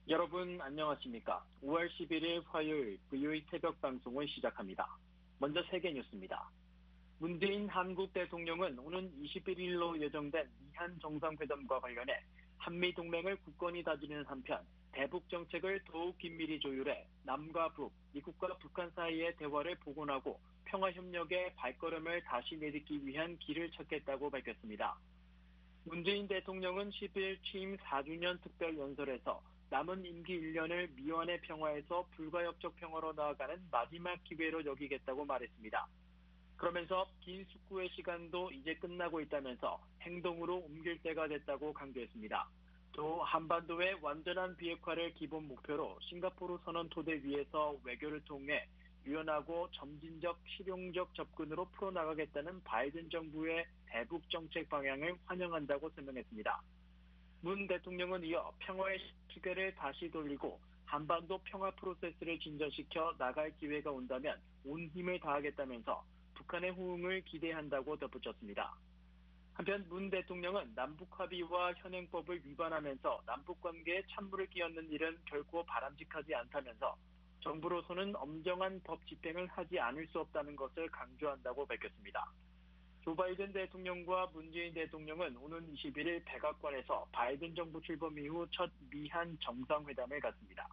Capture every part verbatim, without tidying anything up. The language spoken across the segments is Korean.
여러분 안녕하십니까? 오월 십일일 화요일 브이오이 새벽 방송을 시작합니다. 먼저 세계 뉴스입니다. 문재인 한국 대통령은 오는 이십일일로 예정된 미한 정상회담과 관련해 한미 동맹을 굳건히 다지는 한편 대북 정책을 더욱 긴밀히 조율해 남과 북, 미국과 북한 사이의 대화를 복원하고 평화협력의 발걸음을 다시 내딛기 위한 길을 찾겠다고 밝혔습니다. 문재인 대통령은 십일 취임 사 주년 특별연설에서 남은 임기 일 년을 미완의 평화에서 불가역적 평화로 나아가는 마지막 기회로 여기겠다고 말했습니다. 그러면서 긴 숙고의 시간도 이제 끝나고 있다면서 행동으로 옮길 때가 됐다고 강조했습니다. 또 한반도의 완전한 비핵화를 기본 목표로 싱가포르 선언 토대 위에서 외교를 통해 유연하고 점진적 실용적 접근으로 풀어나가겠다는 바이든 정부의 대북 정책 방향을 환영한다고 설명했습니다. 문 대통령은 이어 평화의 시계를 다시 돌리고 한반도 평화 프로세스를 진전시켜 나갈 기회가 온다면 온 힘을 다하겠다면서 북한의 호응을 기대한다고 덧붙였습니다. 한편 문 대통령은 남북 합의와 현행법을 위반하면서 남북관계에 찬물을 끼얹는 일은 결코 바람직하지 않다면서 정부로서는 엄정한 법 집행을 하지 않을 수 없다는 것을 강조한다고 밝혔습니다. 조 바이든 대통령과 문재인 대통령은 오는 이십일일 백악관에서 바이든 정부 출범 이후 첫 미한 정상회담을 갖습니다.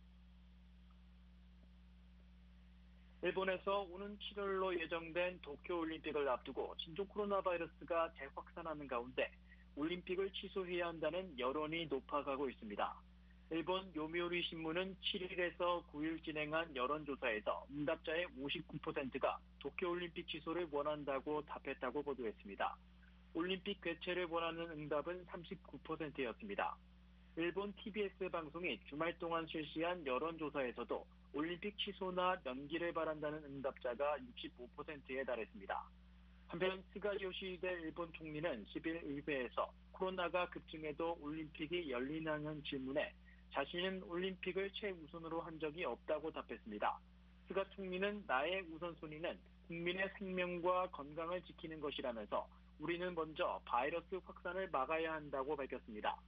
일본에서 오는 칠월로 예정된 도쿄올림픽을 앞두고 신종 코로나 바이러스가 재확산하는 가운데 올림픽을 취소해야 한다는 여론이 높아가고 있습니다. 일본 요미우리 신문은 칠일에서 구일 진행한 여론조사에서 응답자의 오십구 퍼센트가 도쿄올림픽 취소를 원한다고 답했다고 보도했습니다. 올림픽 개최를 원하는 응답은 삼십구 퍼센트였습니다. 일본 티비에스 방송이 주말 동안 실시한 여론조사에서도 올림픽 취소나 연기를 바란다는 응답자가 육십오 퍼센트에 달했습니다. 한편 스가 요시히데 일본 총리는 십일 의회에서 코로나가 급증해도 올림픽이 열리냐는 질문에 자신은 올림픽을 최우선으로 한 적이 없다고 답했습니다. 스가 총리는 나의 우선순위는 국민의 생명과 건강을 지키는 것이라면서 우리는 먼저 바이러스 확산을 막아야 한다고 밝혔습니다.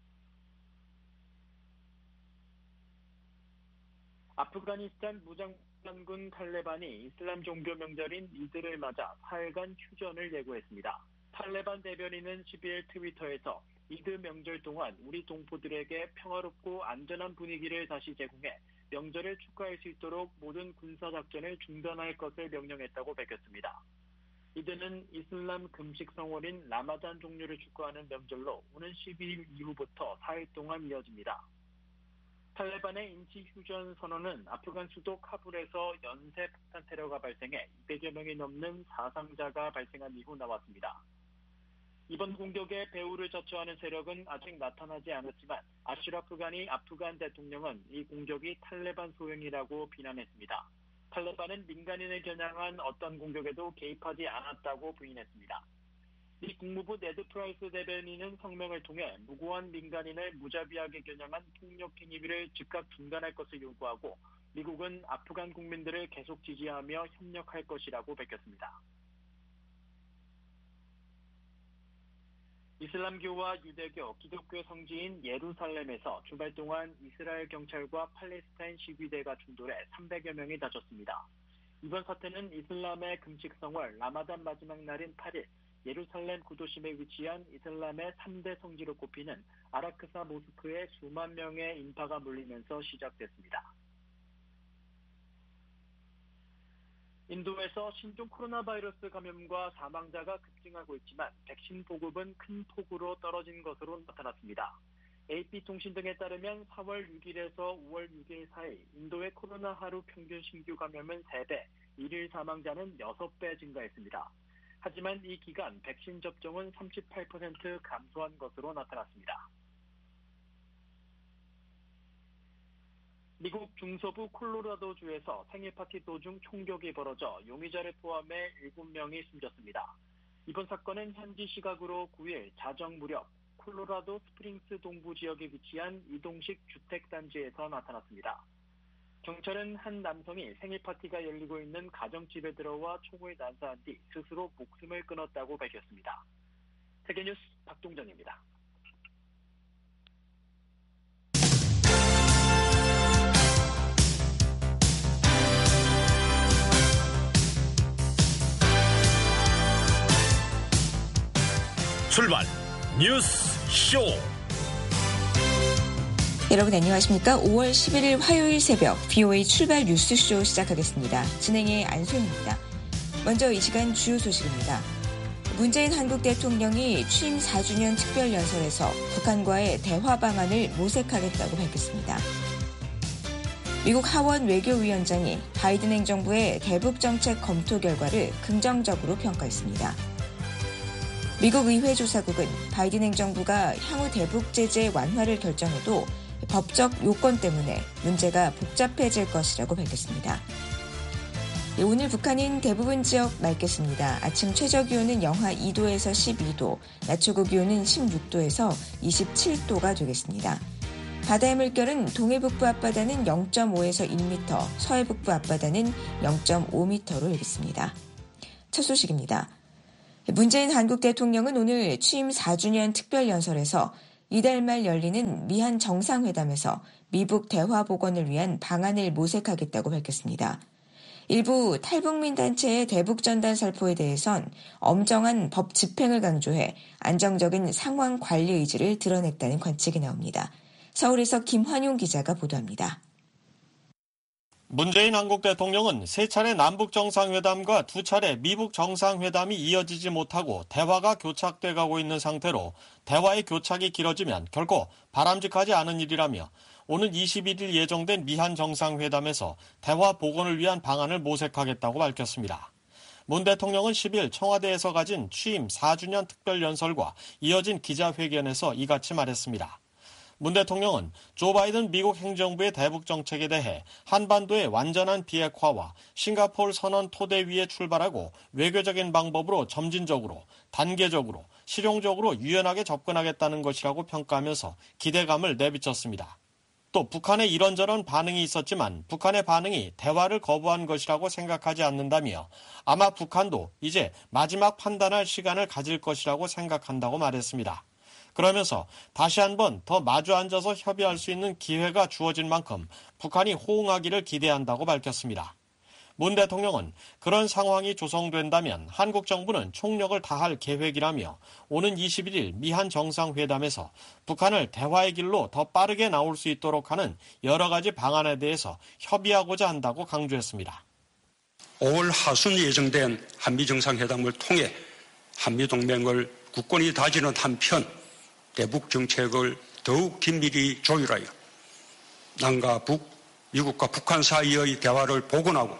아프가니스탄 무장군 탈레반이 이슬람 종교 명절인 이드를 맞아 사흘간 휴전을 예고했습니다. 탈레반 대변인은 십이일 트위터에서 이드 명절 동안 우리 동포들에게 평화롭고 안전한 분위기를 다시 제공해 명절을 축하할 수 있도록 모든 군사작전을 중단할 것을 명령했다고 밝혔습니다. 이드는 이슬람 금식 성월인 라마단 종료를 축하하는 명절로 오는 십이일 이후부터 사흘 동안 이어집니다. 탈레반의 임시 휴전 선언은 아프간 수도 카불에서 연쇄 폭탄 테러가 발생해 이백여 명이 넘는 사상자가 발생한 이후 나왔습니다. 이번 공격에 배후를 자처하는 세력은 아직 나타나지 않았지만 아슈라프 가니 아프간 대통령은 이 공격이 탈레반 소행이라고 비난했습니다. 탈레반은 민간인을 겨냥한 어떤 공격에도 개입하지 않았다고 부인했습니다. 미 국무부 네드 프라이스 대변인은 성명을 통해 무고한 민간인을 무자비하게 겨냥한 폭력 행위를 즉각 중단할 것을 요구하고 미국은 아프간 국민들을 계속 지지하며 협력할 것이라고 밝혔습니다. 이슬람교와 유대교, 기독교 성지인 예루살렘에서 주말 동안 이스라엘 경찰과 팔레스타인 시위대가 충돌해 삼백여 명이 다쳤습니다. 이번 사태는 이슬람의 금식성월 라마단 마지막 날인 팔일 예루살렘 구도심에 위치한 이슬람의 삼 대 성지로 꼽히는 아라크사 모스크에 수만 명의 인파가 몰리면서 시작됐습니다. 인도에서 신종 코로나 바이러스 감염과 사망자가 급증하고 있지만 백신 보급은 큰 폭으로 떨어진 것으로 나타났습니다. 에이피통신 등에 따르면 사월 육일에서 오월 육일 사이 인도의 코로나 하루 평균 신규 감염은 세 배, 일일 사망자는 여섯 배 증가했습니다. 하지만 이 기간 백신 접종은 삼십팔 퍼센트 감소한 것으로 나타났습니다. 미국 중서부 콜로라도주에서 생일 파티 도중 총격이 벌어져 용의자를 포함해 일곱 명이 숨졌습니다. 이번 사건은 현지 시각으로 구일 자정 무렵 콜로라도 스프링스 동부 지역에 위치한 이동식 주택단지에서 나타났습니다. 경찰은 한 남성이 생일 파티가 열리고 있는 가정집에 들어와 총을 난사한 뒤 스스로 목숨을 끊었다고 밝혔습니다. 세계뉴스 박동정입니다. 출발 뉴스 쇼. 여러분 안녕하십니까? 오월 십일일 화요일 새벽 비오에이 출발 뉴스쇼 시작하겠습니다. 진행의 안소영입니다. 먼저 이 시간 주요 소식입니다. 문재인 한국 대통령이 취임 사 주년 특별연설에서 북한과의 대화 방안을 모색하겠다고 밝혔습니다. 미국 하원 외교위원장이 바이든 행정부의 대북 정책 검토 결과를 긍정적으로 평가했습니다. 미국 의회 조사국은 바이든 행정부가 향후 대북 제재 완화를 결정해도 법적 요건 때문에 문제가 복잡해질 것이라고 밝혔습니다. 오늘 북한인 대부분 지역 맑겠습니다. 아침 최저기온은 영하 이 도에서 십이 도, 낮 최고 기온은 십육 도에서 이십칠 도가 되겠습니다. 바다의 물결은 동해북부 앞바다는 영 점 오에서 일 미터, 서해북부 앞바다는 영 점 오 미터로 일겠습니다. 첫 소식입니다. 문재인 한국 대통령은 오늘 취임 사 주년 특별연설에서 이달 말 열리는 미한 정상회담에서 미북 대화 복원을 위한 방안을 모색하겠다고 밝혔습니다. 일부 탈북민 단체의 대북 전단 살포에 대해선 엄정한 법 집행을 강조해 안정적인 상황 관리 의지를 드러냈다는 관측이 나옵니다. 서울에서 김환용 기자가 보도합니다. 문재인 한국 대통령은 세 차례 남북 정상회담과 두 차례 미북 정상회담이 이어지지 못하고 대화가 교착돼 가고 있는 상태로 대화의 교착이 길어지면 결코 바람직하지 않은 일이라며 오는 이십일일 예정된 미한 정상회담에서 대화 복원을 위한 방안을 모색하겠다고 밝혔습니다. 문 대통령은 십일 청와대에서 가진 취임 사 주년 특별연설과 이어진 기자회견에서 이같이 말했습니다. 문 대통령은 조 바이든 미국 행정부의 대북 정책에 대해 한반도의 완전한 비핵화와 싱가포르 선언 토대 위에 출발하고 외교적인 방법으로 점진적으로, 단계적으로, 실용적으로 유연하게 접근하겠다는 것이라고 평가하면서 기대감을 내비쳤습니다. 또 북한의 이런저런 반응이 있었지만 북한의 반응이 대화를 거부한 것이라고 생각하지 않는다며 아마 북한도 이제 마지막 판단할 시간을 가질 것이라고 생각한다고 말했습니다. 그러면서 다시 한번 더 마주 앉아서 협의할 수 있는 기회가 주어진 만큼 북한이 호응하기를 기대한다고 밝혔습니다. 문 대통령은 그런 상황이 조성된다면 한국 정부는 총력을 다할 계획이라며 오는 이십일일 미한 정상회담에서 북한을 대화의 길로 더 빠르게 나올 수 있도록 하는 여러 가지 방안에 대해서 협의하고자 한다고 강조했습니다. 오월 하순 예정된 한미 정상회담을 통해 한미 동맹을 굳건히 다지는 한편 대북 정책을 더욱 긴밀히 조율하여 남과 북, 미국과 북한 사이의 대화를 복원하고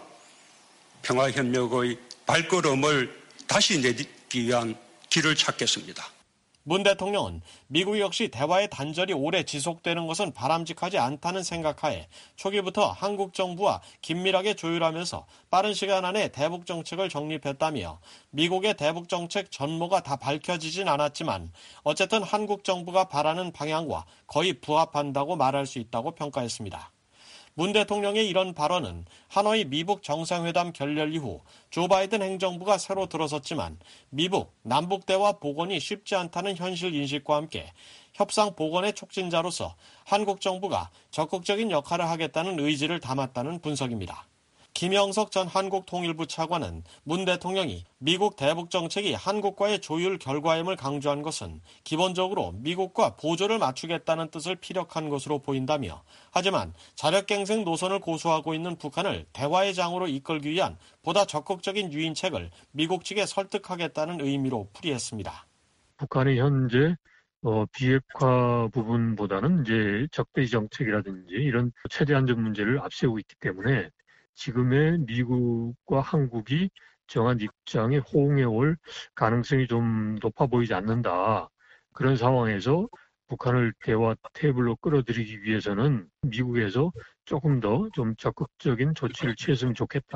평화협력의 발걸음을 다시 내딛기 위한 길을 찾겠습니다. 문 대통령은 미국 역시 대화의 단절이 오래 지속되는 것은 바람직하지 않다는 생각하에 초기부터 한국 정부와 긴밀하게 조율하면서 빠른 시간 안에 대북 정책을 정립했다며 미국의 대북 정책 전모가 다 밝혀지진 않았지만 어쨌든 한국 정부가 바라는 방향과 거의 부합한다고 말할 수 있다고 평가했습니다. 문 대통령의 이런 발언은 하노이 미북 정상회담 결렬 이후 조 바이든 행정부가 새로 들어섰지만 미북, 남북 대화 복원이 쉽지 않다는 현실 인식과 함께 협상 복원의 촉진자로서 한국 정부가 적극적인 역할을 하겠다는 의지를 담았다는 분석입니다. 김영석 전 한국통일부 차관은 문 대통령이 미국 대북 정책이 한국과의 조율 결과임을 강조한 것은 기본적으로 미국과 보조를 맞추겠다는 뜻을 피력한 것으로 보인다며 하지만 자력갱생 노선을 고수하고 있는 북한을 대화의 장으로 이끌기 위한 보다 적극적인 유인책을 미국 측에 설득하겠다는 의미로 풀이했습니다. 북한이 현재 어, 비핵화 부분보다는 이제 적대시 정책이라든지 이런 최대 안전 문제를 앞세우고 있기 때문에 지금의 미국과 한국이 정한 입장에 호응해 올 가능성이 좀 높아 보이지 않는다. 그런 상황에서 북한을 대화 테이블로 끌어들이기 위해서는 미국에서 조금 더 좀 적극적인 조치를 취했으면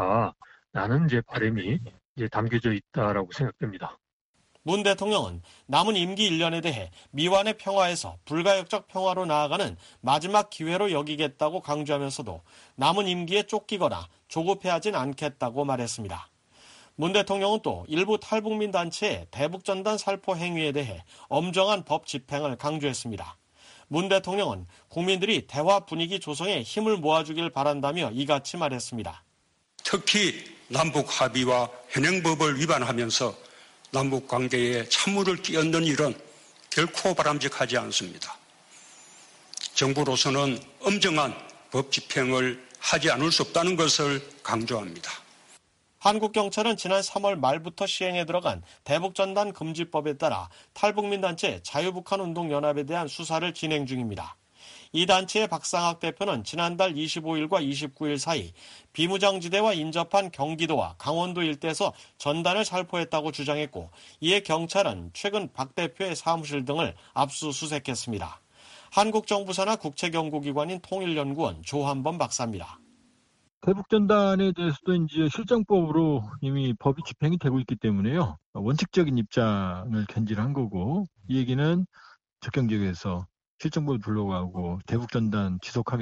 좋겠다라는 이제 바람이 이제 담겨져 있다라고 생각됩니다. 문 대통령은 남은 임기 일 년에 대해 미완의 평화에서 불가역적 평화로 나아가는 마지막 기회로 여기겠다고 강조하면서도 남은 임기에 쫓기거나 조급해하진 않겠다고 말했습니다. 문 대통령은 또 일부 탈북민 단체의 대북전단 살포 행위에 대해 엄정한 법 집행을 강조했습니다. 문 대통령은 국민들이 대화 분위기 조성에 힘을 모아주길 바란다며 이같이 말했습니다. 특히 남북 합의와 현행법을 위반하면서 남북 관계에 찬물을 끼얹는 일은 결코 바람직하지 않습니다. 정부로서는 엄정한 법 집행을 하지 않을 수 없다는 것을 강조합니다. 한국 경찰은 지난 삼월 말부터 시행에 들어간 대북전단 금지법에 따라 탈북민 단체 자유북한운동연합에 대한 수사를 진행 중입니다. 이 단체의 박상학 대표는 지난달 이십오일과 이십구일 사이 비무장지대와 인접한 경기도와 강원도 일대에서 전단을 살포했다고 주장했고, 이에 경찰은 최근 박 대표의 사무실 등을 압수수색했습니다. 한국정부 산하 국책연구기관인 통일연구원 조한범 박사입니다. 대북전단에 대해서도 이제 실정법으로 이미 법이 집행이 되고 있기 때문에요. 원칙적인 입장을 견지한 거고, 이 얘기는 접경 지역에서 실정법을 불러가고 대북전단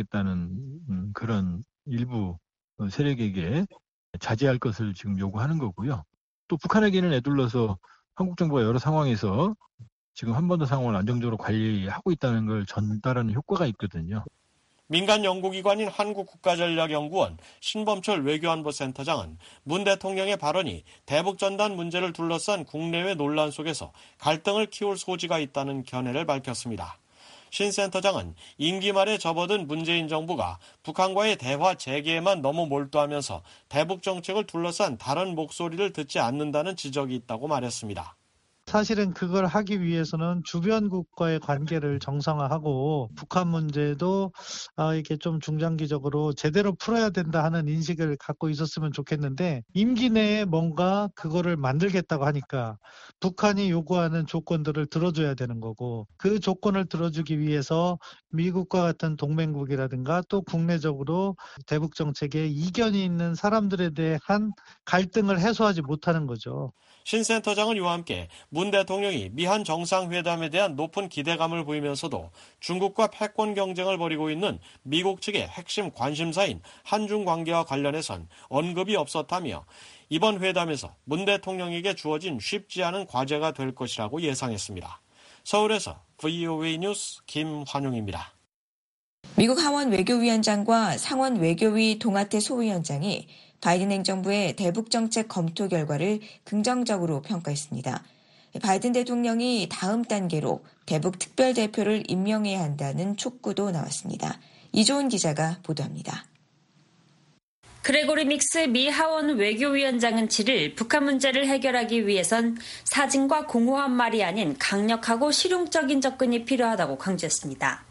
지속하겠다는 그런 일부 세력에게 자제할 것을 지금 요구하는 거고요. 또 북한에게는 애둘러서 한국 정부가 여러 상황에서 지금 한반도 상황을 안정적으로 관리하고 있다는 걸 전달하는 효과가 있거든요. 민간 연구기관인 한국국가전략연구원 신범철 외교안보센터장은 문 대통령의 발언이 대북전단 문제를 둘러싼 국내외 논란 속에서 갈등을 키울 소지가 있다는 견해를 밝혔습니다. 신 센터장은 임기 말에 접어든 문재인 정부가 북한과의 대화 재개에만 너무 몰두하면서 대북 정책을 둘러싼 다른 목소리를 듣지 않는다는 지적이 있다고 말했습니다. 사실은 그걸 하기 위해서는 주변국과의 관계를 정상화하고 북한 문제도 이렇게 좀 중장기적으로 제대로 풀어야 된다 하는 인식을 갖고 있었으면 좋겠는데, 임기 내에 뭔가 그거를 만들겠다고 하니까 북한이 요구하는 조건들을 들어줘야 되는 거고, 그 조건을 들어주기 위해서 미국과 같은 동맹국이라든가 또 국내적으로 대북 정책에 이견이 있는 사람들에 대한 갈등을 해소하지 못하는 거죠. 신 센터장은 이와 함께 문 대통령이 미한 정상회담에 대한 높은 기대감을 보이면서도 중국과 패권 경쟁을 벌이고 있는 미국 측의 핵심 관심사인 한중 관계와 관련해선 언급이 없었다며 이번 회담에서 문 대통령에게 주어진 쉽지 않은 과제가 될 것이라고 예상했습니다. 서울에서 브이오에이 뉴스 김환용입니다. 미국 하원 외교위원장과 상원 외교위 동아태 소위원장이 바이든 행정부의 대북 정책 검토 결과를 긍정적으로 평가했습니다. 바이든 대통령이 다음 단계로 대북 특별대표를 임명해야 한다는 촉구도 나왔습니다. 이조은 기자가 보도합니다. 그레고리 믹스 미 하원 외교위원장은 칠일 북한 문제를 해결하기 위해선 사진과 공허한 말이 아닌 강력하고 실용적인 접근이 필요하다고 강조했습니다.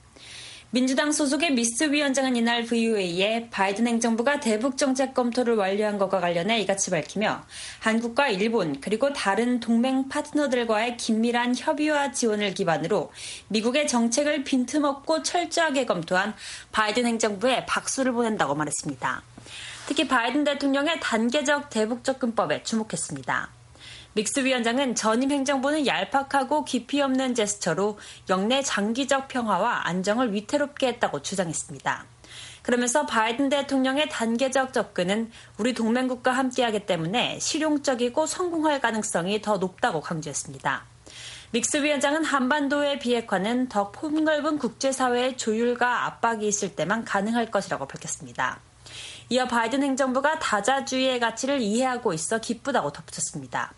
민주당 소속의 미스 위원장은 이날 브이오에이에 바이든 행정부가 대북 정책 검토를 완료한 것과 관련해 이같이 밝히며 한국과 일본 그리고 다른 동맹 파트너들과의 긴밀한 협의와 지원을 기반으로 미국의 정책을 빈틈없고 철저하게 검토한 바이든 행정부에 박수를 보낸다고 말했습니다. 특히 바이든 대통령의 단계적 대북 접근법에 주목했습니다. 믹스 위원장은 전임 행정부는 얄팍하고 깊이 없는 제스처로 영내 장기적 평화와 안정을 위태롭게 했다고 주장했습니다. 그러면서 바이든 대통령의 단계적 접근은 우리 동맹국과 함께하기 때문에 실용적이고 성공할 가능성이 더 높다고 강조했습니다. 믹스 위원장은 한반도의 비핵화는 더 폭넓은 국제사회의 조율과 압박이 있을 때만 가능할 것이라고 밝혔습니다. 이어 바이든 행정부가 다자주의의 가치를 이해하고 있어 기쁘다고 덧붙였습니다.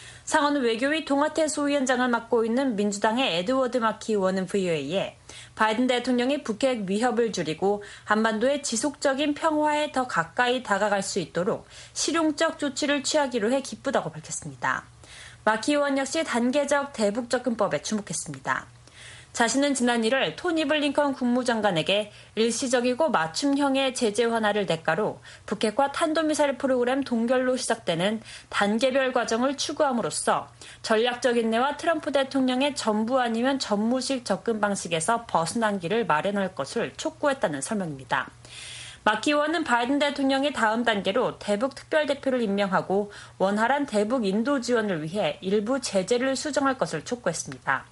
상원 외교위 동아태 소위원장을 맡고 있는 민주당의 에드워드 마키 의원은 브이오에이에 바이든 대통령이 북핵 위협을 줄이고 한반도의 지속적인 평화에 더 가까이 다가갈 수 있도록 실용적 조치를 취하기로 해 기쁘다고 밝혔습니다. 마키 의원 역시 단계적 대북 접근법에 주목했습니다. 자신은 지난 일월 토니 블링컨 국무장관에게 일시적이고 맞춤형의 제재 완화를 대가로 북핵과 탄도미사일 프로그램 동결로 시작되는 단계별 과정을 추구함으로써 전략적 인내와 트럼프 대통령의 전부 아니면 전무식 접근 방식에서 벗어난 길을 마련할 것을 촉구했다는 설명입니다. 마키 의원은 바이든 대통령이 다음 단계로 대북 특별대표를 임명하고 원활한 대북 인도 지원을 위해 일부 제재를 수정할 것을 촉구했습니다.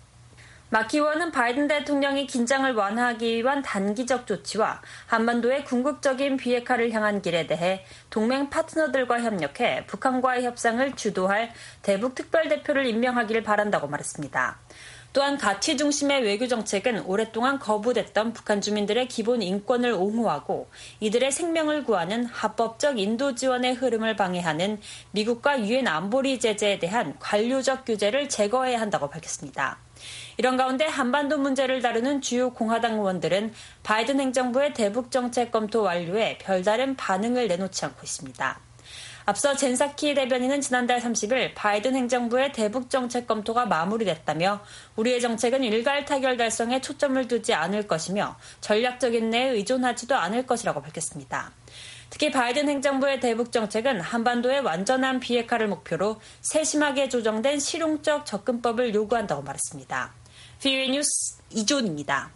마키 의원은 바이든 대통령이 긴장을 완화하기 위한 단기적 조치와 한반도의 궁극적인 비핵화를 향한 길에 대해 동맹 파트너들과 협력해 북한과의 협상을 주도할 대북 특별대표를 임명하기를 바란다고 말했습니다. 또한 가치 중심의 외교 정책은 오랫동안 거부됐던 북한 주민들의 기본 인권을 옹호하고 이들의 생명을 구하는 합법적 인도 지원의 흐름을 방해하는 미국과 유엔 안보리 제재에 대한 관료적 규제를 제거해야 한다고 밝혔습니다. 이런 가운데 한반도 문제를 다루는 주요 공화당 의원들은 바이든 행정부의 대북 정책 검토 완료에 별다른 반응을 내놓지 않고 있습니다. 앞서 젠 사키 대변인은 지난달 삼십일 바이든 행정부의 대북 정책 검토가 마무리됐다며 우리의 정책은 일괄 타결 달성에 초점을 두지 않을 것이며 전략적인 내에 의존하지도 않을 것이라고 밝혔습니다. 특히 바이든 행정부의 대북 정책은 한반도의 완전한 비핵화를 목표로 세심하게 조정된 실용적 접근법을 요구한다고 말했습니다. 브이오에이 뉴스 이존입니다.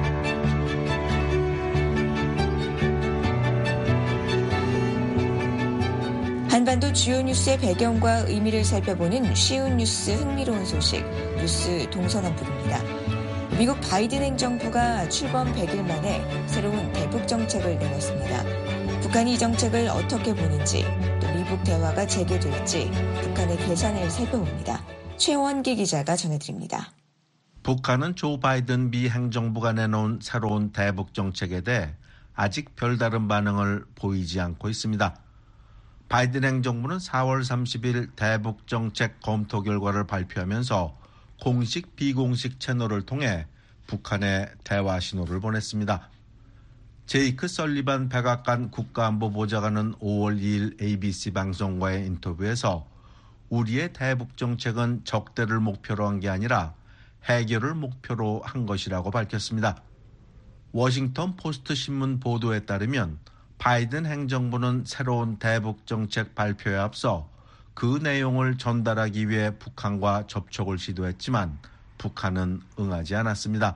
한반도 주요 뉴스의 배경과 의미를 살펴보는 쉬운 뉴스 흥미로운 소식, 뉴스 동서남북입니다. 미국 바이든 행정부가 출범 백 일 만에 새로운 대북 정책을 내놨습니다. 북한이 이 정책을 어떻게 보는지, 또 미북 대화가 재개될지 북한의 계산을 살펴봅니다. 최원기 기자가 전해드립니다. 북한은 조 바이든 미 행정부가 내놓은 새로운 대북 정책에 대해 아직 별다른 반응을 보이지 않고 있습니다. 바이든 행정부는 사월 삼십일 대북 정책 검토 결과를 발표하면서 공식 비공식 채널을 통해 북한에 대화 신호를 보냈습니다. 제이크 설리반 백악관 국가안보보좌관은 오월 이일 에이비씨 방송과의 인터뷰에서 우리의 대북 정책은 적대를 목표로 한 게 아니라 해결을 목표로 한 것이라고 밝혔습니다. 워싱턴 포스트 신문 보도에 따르면 바이든 행정부는 새로운 대북 정책 발표에 앞서 그 내용을 전달하기 위해 북한과 접촉을 시도했지만 북한은 응하지 않았습니다.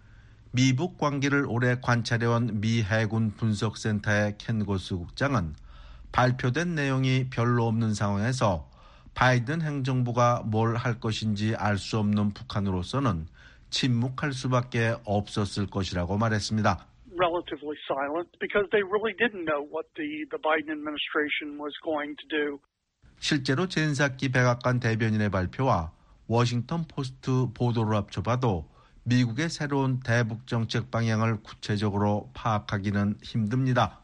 미북 관계를 오래 관찰해온 미 해군 분석센터의 켄 고스 국장은 발표된 내용이 별로 없는 상황에서 바이든 행정부가 뭘 할 것인지 알 수 없는 북한으로서는 침묵할 수밖에 없었을 것이라고 말했습니다. relatively silent because they really didn't know what the, the Biden administration was going to do. 실제로 젠 사키 백악관 대변인의 발표와 워싱턴 포스트 보도를 합쳐봐도 미국의 새로운 대북 정책 방향을 구체적으로 파악하기는 힘듭니다.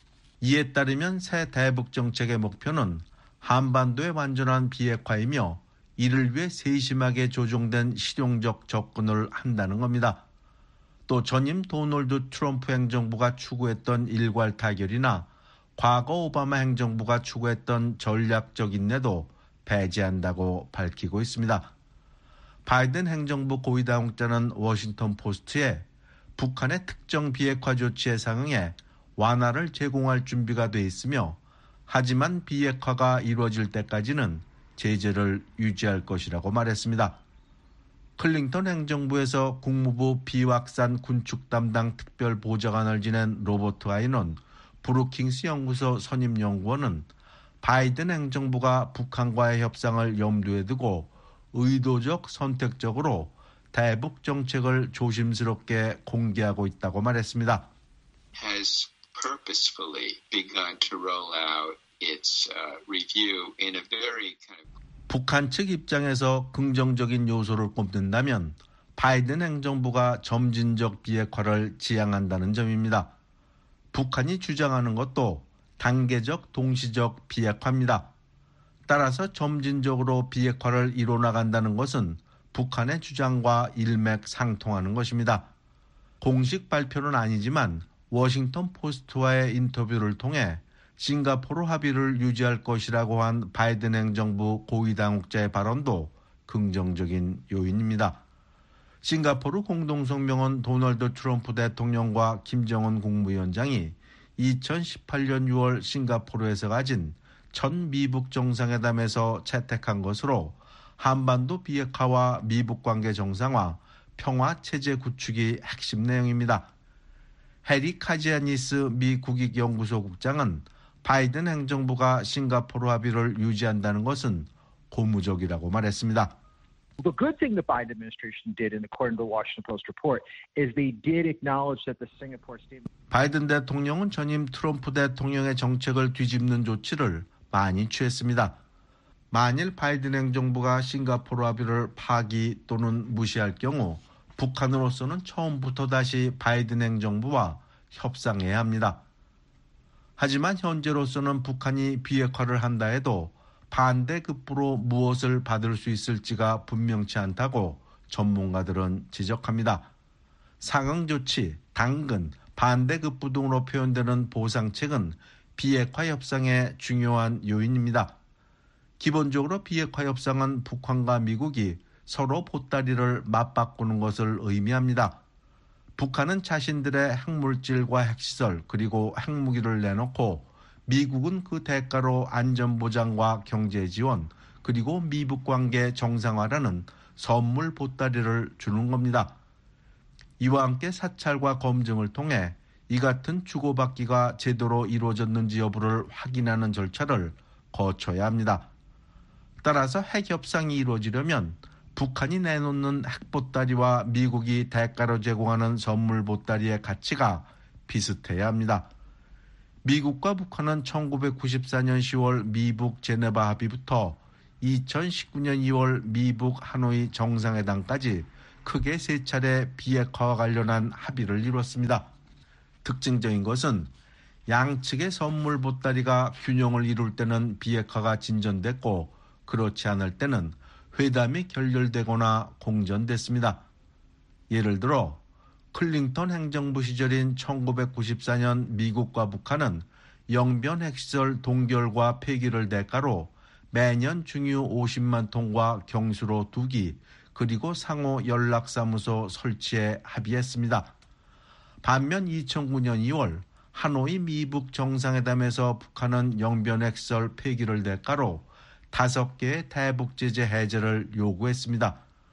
이에 따르면 새 대북 정책의 목표는 한반도의 완전한 비핵화이며 이를 위해 세심하게 조정된 실용적 접근을 한다는 겁니다. 또 전임 도널드 트럼프 행정부가 추구했던 일괄 타결이나 과거 오바마 행정부가 추구했던 전략적 인내도 배제한다고 밝히고 있습니다. 바이든 행정부 고위당국자는 워싱턴 포스트에 북한의 특정 비핵화 조치에 상응해 완화를 제공할 준비가 돼 있으며 하지만 비핵화가 이루어질 때까지는 제재를 유지할 것이라고 말했습니다. 클링턴 행정부에서 국무부 비확산 군축 담당 특별 보좌관을 지낸 로버트 아이넌 브루킹스 연구소 선임 연구원은 바이든 행정부가 북한과의 협상을 염두에 두고 의도적 선택적으로 대북 정책을 조심스럽게 공개하고 있다고 말했습니다. Has purposefully begun to roll out its uh, review in a very kind of 북한 측 입장에서 긍정적인 요소를 꼽는다면 바이든 행정부가 점진적 비핵화를 지향한다는 점입니다. 북한이 주장하는 것도 단계적 동시적 비핵화입니다. 따라서 점진적으로 비핵화를 이뤄나간다는 것은 북한의 주장과 일맥상통하는 것입니다. 공식 발표는 아니지만 워싱턴 포스트와의 인터뷰를 통해 싱가포르 합의를 유지할 것이라고 한 바이든 행정부 고위당국자의 발언도 긍정적인 요인입니다. 싱가포르 공동성명은 도널드 트럼프 대통령과 김정은 국무위원장이 이천십팔년 유월 싱가포르에서 가진 첫 미북 정상회담에서 채택한 것으로 한반도 비핵화와 미북 관계 정상화, 평화 체제 구축이 핵심 내용입니다. 해리 카지아니스 미 국익연구소 국장은 바이든 행정부가 싱가포르 합의를 유지한다는 것은 고무적이라고 말했습니다. The good thing the Biden administration did, in according to the Washington Post report, is they did acknowledge that the Singapore statement. 바이든 대통령은 전임 트럼프 대통령의 정책을 뒤집는 조치를 많이 취했습니다. 만일 바이든 행정부가 싱가포르 합의를 파기 또는 무시할 경우 북한으로서는 처음부터 다시 바이든 행정부와 협상해야 합니다. 하지만 현재로서는 북한이 비핵화를 한다 해도 반대급부로 무엇을 받을 수 있을지가 분명치 않다고 전문가들은 지적합니다. 상응조치, 당근, 반대급부 등으로 표현되는 보상책은 비핵화 협상의 중요한 요인입니다. 기본적으로 비핵화 협상은 북한과 미국이 서로 보따리를 맞바꾸는 것을 의미합니다. 북한은 자신들의 핵물질과 핵시설 그리고 핵무기를 내놓고 미국은 그 대가로 안전보장과 경제지원 그리고 미북 관계 정상화라는 선물 보따리를 주는 겁니다. 이와 함께 사찰과 검증을 통해 이 같은 주고받기가 제대로 이루어졌는지 여부를 확인하는 절차를 거쳐야 합니다. 따라서 핵협상이 이루어지려면 북한이 내놓는 핵보따리와 미국이 대가로 제공하는 선물 보따리의 가치가 비슷해야 합니다. 미국과 북한은 천구백구십사 년 시월 미북 제네바 합의부터 이천십구 년 이월 미북 하노이 정상회담까지 크게 세 차례 비핵화와 관련한 합의를 이뤘습니다. 특징적인 것은 양측의 선물 보따리가 균형을 이룰 때는 비핵화가 진전됐고 그렇지 않을 때는 회담이 결렬되거나 공전됐습니다. 예를 들어 클링턴 행정부 시절인 천구백구십사 년 미국과 북한은 영변 핵시설 동결과 폐기를 대가로 매년 중유 오십만 톤과 경수로 두 기 그리고 상호 연락사무소 설치에 합의했습니다. 반면 이천구 년 이월 하노이 미북 정상회담에서 북한은 영변 핵시설 폐기를 대가로 다섯 개의 대북 제재 해제를 요구했습니다.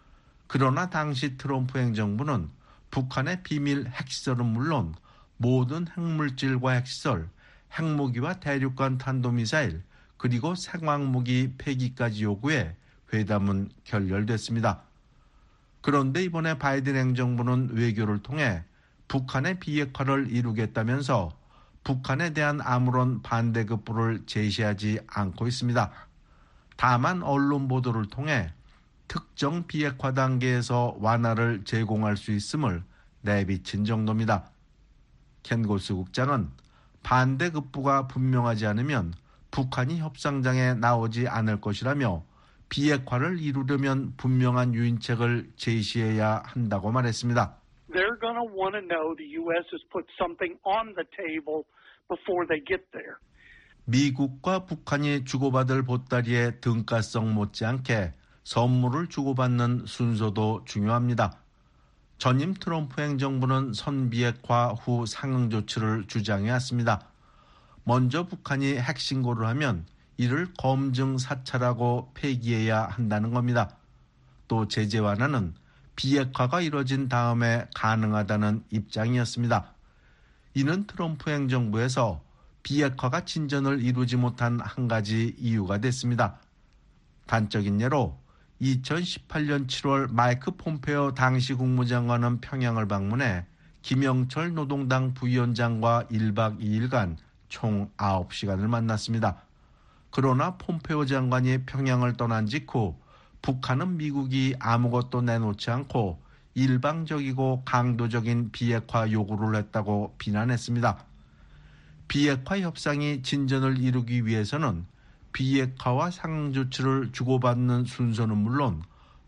그러나 당시 트럼프 행정부는 북한의 비밀 핵시설은 물론 모든 핵물질과 핵시설, 핵무기와 대륙간 탄도미사일, 그리고 생화무기 폐기까지 요구해 회담은 결렬됐습니다. 그런데 이번에 바이든 행정부는 외교를 통해 북한의 비핵화를 이루겠다면서 북한에 대한 아무런 반대급부를 제시하지 않고 있습니다. 다만 언론 보도를 통해 특정 비핵화 단계에서 완화를 제공할 수 있음을 내비친 정도입니다. 켄 고스 국장은 반대급부가 분명하지 않으면 북한이 협상장에 나오지 않을 것이라며 비핵화를 이루려면 분명한 유인책을 제시해야 한다고 말했습니다. They're going to want to know the U S has put something on the table before they get there. 미국과 북한이 주고받을 보따리의 등가성 못지않게 선물을 주고받는 순서도 중요합니다. 전임 트럼프 행정부는 선비핵화 후 상응 조치를 주장해왔습니다. 먼저 북한이 핵신고를 하면 이를 검증 사찰하고 폐기해야 한다는 겁니다. 또 제재 완화는 비핵화가 이뤄진 다음에 가능하다는 입장이었습니다. 이는 트럼프 행정부에서 비핵화가 진전을 이루지 못한 한 가지 이유가 됐습니다. 단적인 예로 이천십팔 년 칠월 마이크 폼페오 당시 국무장관은 평양을 방문해 김영철 노동당 부위원장과 일 박 이 일간 총 아홉 시간을 만났습니다. 그러나 폼페오 장관이 평양을 떠난 직후 북한은 미국이 아무것도 내놓지 않고 일방적이고 강도적인 비핵화 요구를 했다고 비난했습니다. 비핵화 협상이 진전을 이루기 위해서는 비핵화와 상응 조치를 주고받는 순서는 물론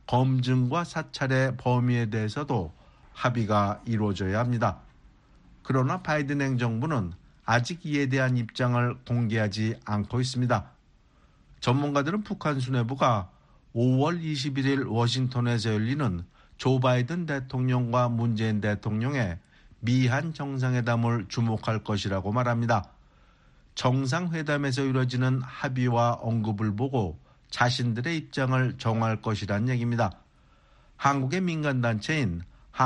검증과 사찰의 범위에 대해서도 합의가 이루어져야 합니다. 그러나 바이든 행정부는 아직 이에 대한 입장을 공개하지 않고 있습니다. 전문가들은 북한 수뇌부가 오월 이십일일 워싱턴에서 열리는 조 바이든 대통령과 문재인 대통령의 미한 정상회담을 주목할 것이라고 말합니다. 정상회담에서 이루어지는 합의와 언급을 보고 자신들의 입장을 정할 것이란 얘기입니다. 한국의 민간단체인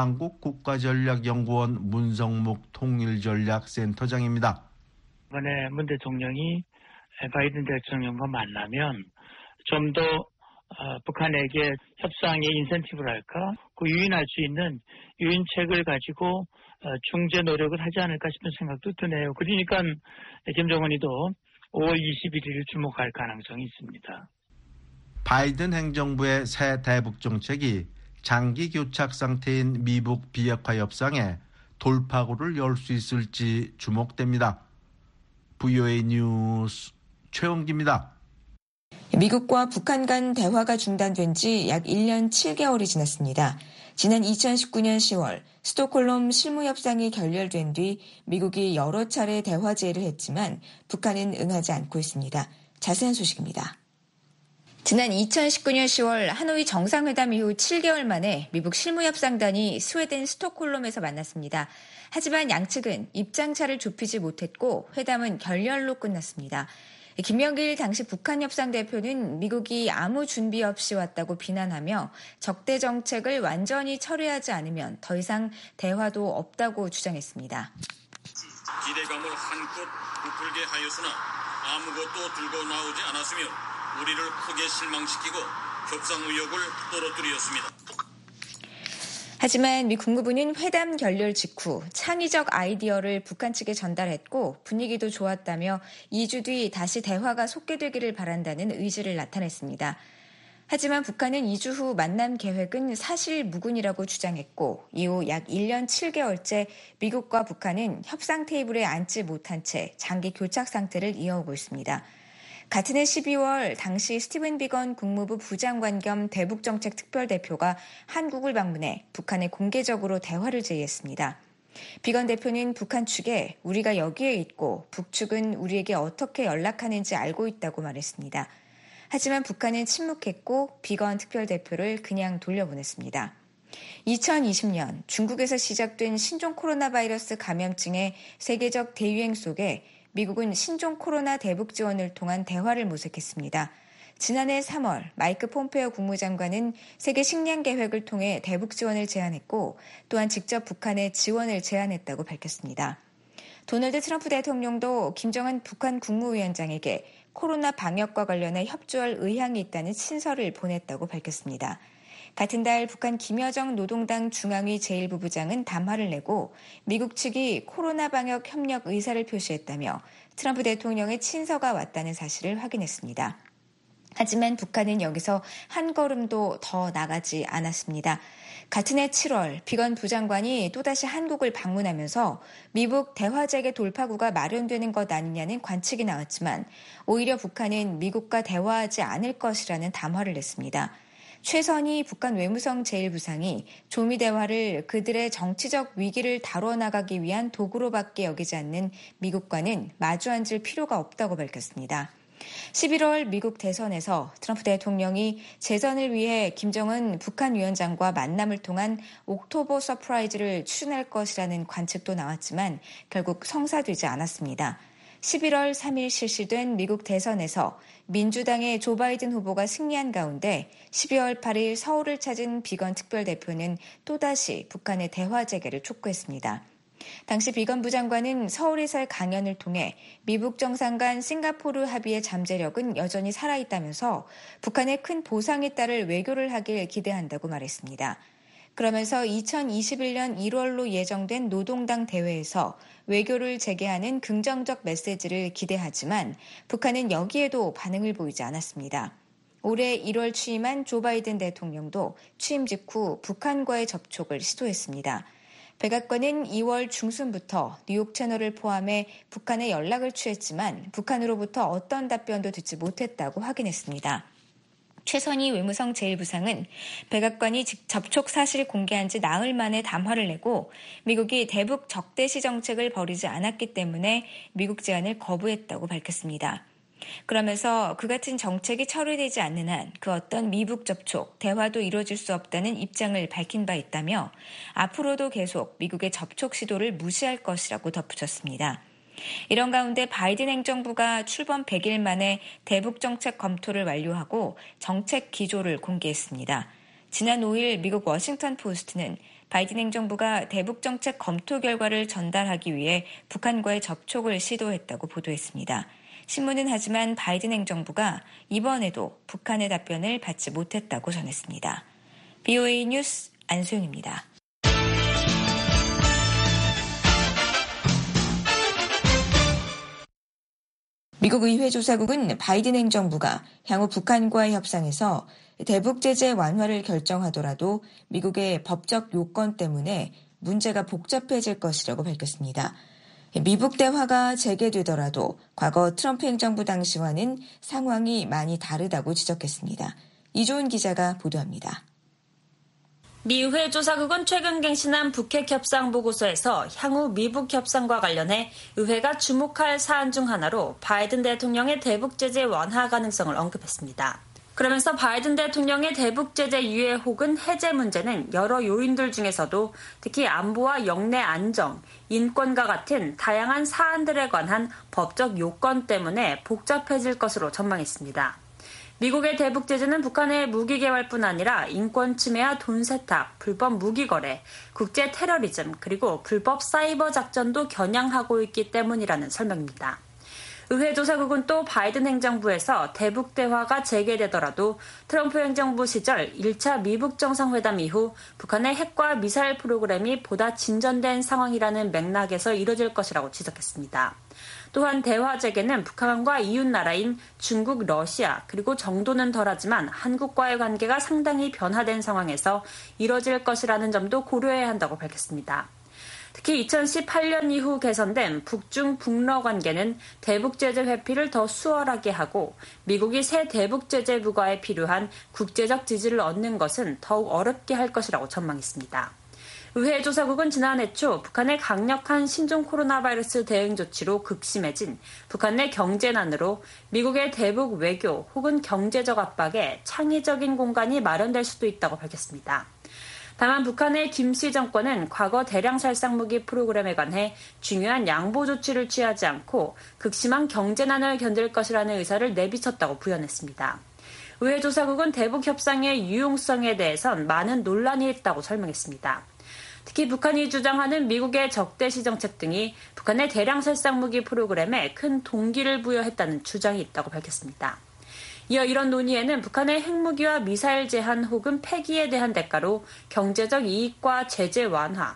한국국가전략연구원 문성묵 통일전략센터장입니다. 이번에 문 대통령이 바이든 대통령과 만나면 좀 더 어, 북한에게 협상의 인센티브랄까 그 유인할 수 있는 유인책을 가지고 어, 중재 노력을 하지 않을까 싶은 생각도 드네요. 그러니까 김정은이도 오월 이십일일을 주목할 가능성이 있습니다. 바이든 행정부의 새 대북 정책이 장기 교착 상태인 미북 비핵화 협상에 돌파구를 열 수 있을지 주목됩니다. 브이오에이 뉴스 최영기입니다. 미국과 북한 간 대화가 중단된 지 약 일 년 칠 개월이 지났습니다. 지난 이천십구 년 시월 스톡홀름 실무협상이 결렬된 뒤 미국이 여러 차례 대화 제의를 했지만 북한은 응하지 않고 있습니다. 자세한 소식입니다. 지난 이천십구 년 시월 하노이 정상회담 이후 칠 개월 만에 미국 실무협상단이 스웨덴 스톡홀름에서 만났습니다. 하지만 양측은 입장차를 좁히지 못했고 회담은 결렬로 끝났습니다. 김명길 당시 북한 협상 대표는 미국이 아무 준비 없이 왔다고 비난하며 적대 정책을 완전히 철회하지 않으면 더 이상 대화도 없다고 주장했습니다. 기대감을 한껏 부풀게 하였으나 아무것도 들고 나오지 않았으며 우리를 크게 실망시키고 협상 의욕을 떨어뜨렸습니다. 하지만 미 국무부는 회담 결렬 직후 창의적 아이디어를 북한 측에 전달했고 분위기도 좋았다며 이 주 뒤 다시 대화가 속개되기를 바란다는 의지를 나타냈습니다. 하지만 북한은 이 주 후 만남 계획은 사실 무근이라고 주장했고 이후 약 일 년 칠 개월째 미국과 북한은 협상 테이블에 앉지 못한 채 장기 교착 상태를 이어오고 있습니다. 같은 해 십이월 당시 스티븐 비건 국무부 부장관 겸 대북정책 특별대표가 한국을 방문해 북한에 공개적으로 대화를 제의했습니다. 비건 대표는 북한 측에 우리가 여기에 있고 북측은 우리에게 어떻게 연락하는지 알고 있다고 말했습니다. 하지만 북한은 침묵했고 비건 특별대표를 그냥 돌려보냈습니다. 이천이십 년 중국에서 시작된 신종 코로나 바이러스 감염증의 세계적 대유행 속에 미국은 신종 코로나 대북 지원을 통한 대화를 모색했습니다. 지난해 삼월 마이크 폼페오 국무장관은 세계 식량 계획을 통해 대북 지원을 제안했고 또한 직접 북한에 지원을 제안했다고 밝혔습니다. 도널드 트럼프 대통령도 김정은 북한 국무위원장에게 코로나 방역과 관련해 협조할 의향이 있다는 친서를 보냈다고 밝혔습니다. 같은 달 북한 김여정 노동당 중앙위 제일 부부장은 담화를 내고 미국 측이 코로나 방역 협력 의사를 표시했다며 트럼프 대통령의 친서가 왔다는 사실을 확인했습니다. 하지만 북한은 여기서 한 걸음도 더 나가지 않았습니다. 같은 해 칠월 비건 부장관이 또다시 한국을 방문하면서 미북 대화재개 돌파구가 마련되는 것 아니냐는 관측이 나왔지만 오히려 북한은 미국과 대화하지 않을 것이라는 담화를 냈습니다. 최선희 북한 외무성 제일 부상이 조미 대화를 그들의 정치적 위기를 다뤄나가기 위한 도구로밖에 여기지 않는 미국과는 마주 앉을 필요가 없다고 밝혔습니다. 십일월 미국 대선에서 트럼프 대통령이 재선을 위해 김정은 북한 위원장과 만남을 통한 옥토버 서프라이즈를 추진할 것이라는 관측도 나왔지만 결국 성사되지 않았습니다. 십일월 삼일 실시된 미국 대선에서 민주당의 조 바이든 후보가 승리한 가운데 십이월 팔일 서울을 찾은 비건 특별대표는 또다시 북한의 대화 재개를 촉구했습니다. 당시 비건 부장관은 서울에서의 강연을 통해 미북 정상 간 싱가포르 합의의 잠재력은 여전히 살아있다면서 북한에 큰 보상에 따를 외교를 하길 기대한다고 말했습니다. 그러면서 이천이십일 년 일월로 예정된 노동당 대회에서 외교를 재개하는 긍정적 메시지를 기대하지만 북한은 여기에도 반응을 보이지 않았습니다. 올해 일월 취임한 조 바이든 대통령도 취임 직후 북한과의 접촉을 시도했습니다. 백악관은 이월 중순부터 뉴욕 채널을 포함해 북한에 연락을 취했지만 북한으로부터 어떤 답변도 듣지 못했다고 확인했습니다. 최선희 외무성 제일 부상은 백악관이 접촉 사실을 공개한 지 나흘 만에 담화를 내고 미국이 대북 적대시 정책을 벌이지 않았기 때문에 미국 제안을 거부했다고 밝혔습니다. 그러면서 그 같은 정책이 철회되지 않는 한 그 어떤 미북 접촉, 대화도 이루어질 수 없다는 입장을 밝힌 바 있다며 앞으로도 계속 미국의 접촉 시도를 무시할 것이라고 덧붙였습니다. 이런 가운데 바이든 행정부가 출범 백 일 만에 대북 정책 검토를 완료하고 정책 기조를 공개했습니다. 지난 오일 미국 워싱턴 포스트는 바이든 행정부가 대북 정책 검토 결과를 전달하기 위해 북한과의 접촉을 시도했다고 보도했습니다. 신문은 하지만 바이든 행정부가 이번에도 북한의 답변을 받지 못했다고 전했습니다. 브이오에이 뉴스 안소영입니다. 미국 의회 조사국은 바이든 행정부가 향후 북한과의 협상에서 대북 제재 완화를 결정하더라도 미국의 법적 요건 때문에 문제가 복잡해질 것이라고 밝혔습니다. 미북 대화가 재개되더라도 과거 트럼프 행정부 당시와는 상황이 많이 다르다고 지적했습니다. 이조은 기자가 보도합니다. 미 의회 조사국은 최근 갱신한 북핵 협상 보고서에서 향후 미북 협상과 관련해 의회가 주목할 사안 중 하나로 바이든 대통령의 대북 제재 완화 가능성을 언급했습니다. 그러면서 바이든 대통령의 대북 제재 유예 혹은 해제 문제는 여러 요인들 중에서도 특히 안보와 영내 안정, 인권과 같은 다양한 사안들에 관한 법적 요건 때문에 복잡해질 것으로 전망했습니다. 미국의 대북 제재는 북한의 무기 개발뿐 아니라 인권 침해와 돈 세탁, 불법 무기 거래, 국제 테러리즘, 그리고 불법 사이버 작전도 겨냥하고 있기 때문이라는 설명입니다. 의회 조사국은 또 바이든 행정부에서 대북 대화가 재개되더라도 트럼프 행정부 시절 일 차 미북 정상회담 이후 북한의 핵과 미사일 프로그램이 보다 진전된 상황이라는 맥락에서 이뤄질 것이라고 지적했습니다. 또한 대화 재개는 북한과 이웃 나라인 중국, 러시아, 그리고 정도는 덜하지만 한국과의 관계가 상당히 변화된 상황에서 이뤄질 것이라는 점도 고려해야 한다고 밝혔습니다. 특히 이천십팔 년 이후 개선된 북중 북러 관계는 대북 제재 회피를 더 수월하게 하고 미국이 새 대북 제재 부과에 필요한 국제적 지지를 얻는 것은 더욱 어렵게 할 것이라고 전망했습니다. 의회 조사국은 지난해 초 북한의 강력한 신종 코로나 바이러스 대응 조치로 극심해진 북한 내 경제난으로 미국의 대북 외교 혹은 경제적 압박에 창의적인 공간이 마련될 수도 있다고 밝혔습니다. 다만 북한의 김씨 정권은 과거 대량 살상 무기 프로그램에 관해 중요한 양보 조치를 취하지 않고 극심한 경제난을 견딜 것이라는 의사를 내비쳤다고 부연했습니다. 의회 조사국은 대북 협상의 유용성에 대해선 많은 논란이 있다고 설명했습니다. 특히 북한이 주장하는 미국의 적대시 정책 등이 북한의 대량 살상 무기 프로그램에 큰 동기를 부여했다는 주장이 있다고 밝혔습니다. 이어 이런 논의에는 북한의 핵무기와 미사일 제한 혹은 폐기에 대한 대가로 경제적 이익과 제재 완화,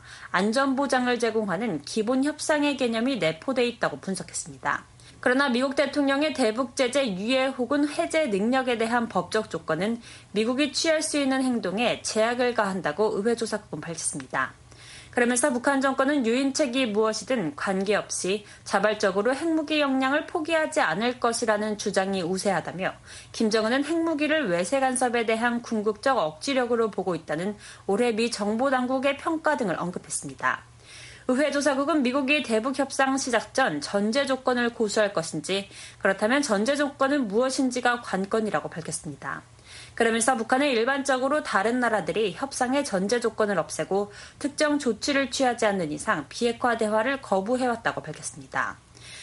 안전보장을 제공하는 기본 협상의 개념이 내포돼 있다고 분석했습니다. 그러나 미국 대통령의 대북 제재 유예 혹은 해제 능력에 대한 법적 조건은 미국이 취할 수 있는 행동에 제약을 가한다고 의회 조사국은 밝혔습니다. 그러면서 북한 정권은 유인책이 무엇이든 관계없이 자발적으로 핵무기 역량을 포기하지 않을 것이라는 주장이 우세하다며 김정은은 핵무기를 외세 간섭에 대한 궁극적 억지력으로 보고 있다는 올해 미 정보당국의 평가 등을 언급했습니다. 의회 조사국은 미국이 대북 협상 시작 전 전제 조건을 고수할 것인지 그렇다면 전제 조건은 무엇인지가 관건이라고 밝혔습니다. 그러면서 북한은 일반적으로 다른 나라들이 협상의 전제 조건을 없애고 특정 조치를 취하지 않는 이상 비핵화 대화를 거부해왔다고 밝혔습니다.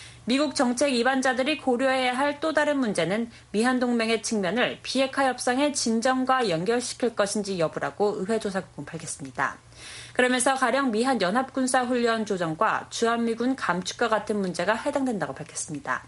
미국 정책 이반자들이 고려해야 할 또 다른 문제는 미한 동맹의 측면을 비핵화 협상의 진전과 연결시킬 것인지 여부라고 의회 조사국은 밝혔습니다. 그러면서 가령 미한 연합군사훈련 조정과 주한미군 감축과 같은 문제가 해당된다고 밝혔습니다.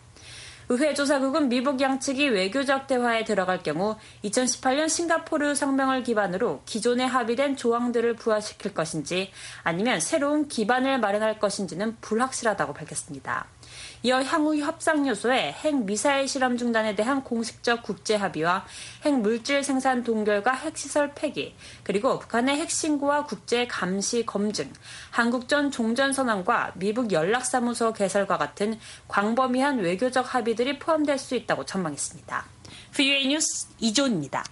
의회 조사국은 미북 양측이 외교적 대화에 들어갈 경우 이천십팔 년 싱가포르 성명을 기반으로 기존에 합의된 조항들을 부활시킬 것인지 아니면 새로운 기반을 마련할 것인지는 불확실하다고 밝혔습니다. 이어 향후 협상 요소에 핵미사일 실험 중단에 대한 공식적 국제 합의와 핵물질 생산 동결과 핵시설 폐기, 그리고 북한의 핵신고와 국제 감시 검증, 한국전 종전선언과 미북 연락사무소 개설과 같은 광범위한 외교적 합의들이 포함될 수 있다고 전망했습니다. 브이오에이 뉴스 이조은입니다.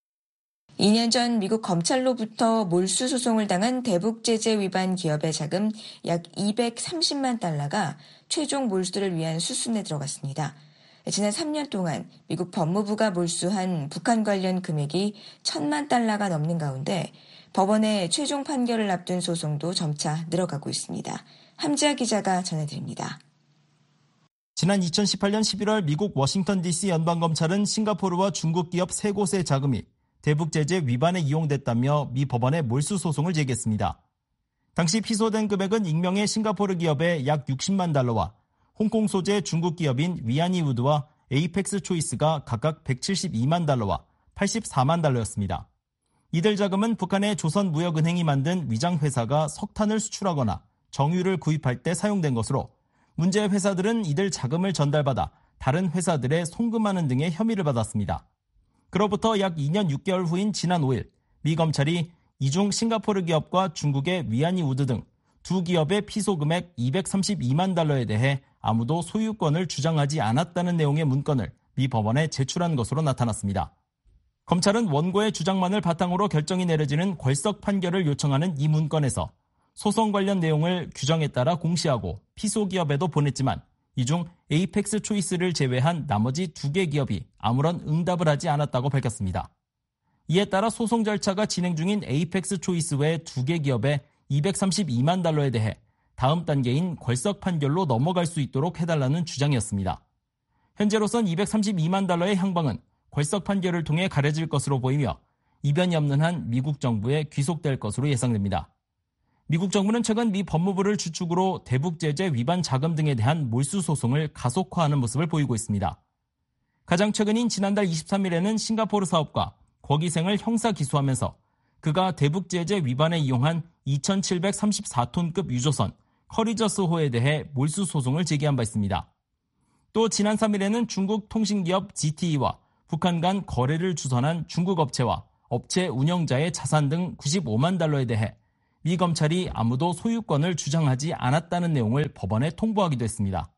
이 년 전 미국 검찰로부터 몰수 소송을 당한 대북 제재 위반 기업의 자금 약 이백삼십만 달러가 최종 몰수를 위한 수순에 들어갔습니다. 지난 삼 년 동안 미국 법무부가 몰수한 북한 관련 금액이 천만 달러가 넘는 가운데 법원의 최종 판결을 앞둔 소송도 점차 늘어가고 있습니다. 함지아 기자가 전해드립니다. 지난 이천십팔 년 십일월 미국 워싱턴 디씨 연방검찰은 싱가포르와 중국 기업 세 곳의 자금이 대북 제재 위반에 이용됐다며 미 법원에 몰수 소송을 제기했습니다. 당시 피소된 금액은 익명의 싱가포르 기업의 약 육십만 달러와 홍콩 소재 중국 기업인 위안이우드와 에이펙스 초이스가 각각 백칠십이만 달러와 팔십사만 달러였습니다. 이들 자금은 북한의 조선무역은행이 만든 위장회사가 석탄을 수출하거나 정유를 구입할 때 사용된 것으로 문제 회사들은 이들 자금을 전달받아 다른 회사들에 송금하는 등의 혐의를 받았습니다. 그로부터 약 이 년 육 개월 후인 지난 오 일 미 검찰이 이중 싱가포르 기업과 중국의 위안이 우드 등 두 기업의 피소 금액 이백삼십이만 달러에 대해 아무도 소유권을 주장하지 않았다는 내용의 문건을 미 법원에 제출한 것으로 나타났습니다. 검찰은 원고의 주장만을 바탕으로 결정이 내려지는 궐석 판결을 요청하는 이 문건에서 소송 관련 내용을 규정에 따라 공시하고 피소 기업에도 보냈지만 이 중 에이펙스 초이스를 제외한 나머지 두 개 기업이 아무런 응답을 하지 않았다고 밝혔습니다. 이에 따라 소송 절차가 진행 중인 에이펙스 초이스 외 두 개 기업의 이백삼십이만 달러에 대해 다음 단계인 궐석 판결로 넘어갈 수 있도록 해달라는 주장이었습니다. 현재로선 이백삼십이만 달러의 향방은 궐석 판결을 통해 가려질 것으로 보이며 이변이 없는 한 미국 정부에 귀속될 것으로 예상됩니다. 미국 정부는 최근 미 법무부를 주축으로 대북 제재 위반 자금 등에 대한 몰수 소송을 가속화하는 모습을 보이고 있습니다. 가장 최근인 지난달 이십삼 일에는 싱가포르 사업가 거기생을 형사 기소하면서 그가 대북 제재 위반에 이용한 이천칠백삼십사 톤급 유조선 커리저스호에 대해 몰수 소송을 제기한 바 있습니다. 또 지난 삼 일에는 중국 통신기업 지티이와 북한 간 거래를 주선한 중국 업체와 업체 운영자의 자산 등 구십오만 달러에 대해 미 검찰이 아무도 소유권을 주장하지 않았다는 내용을 법원에 통보하기도 했습니다.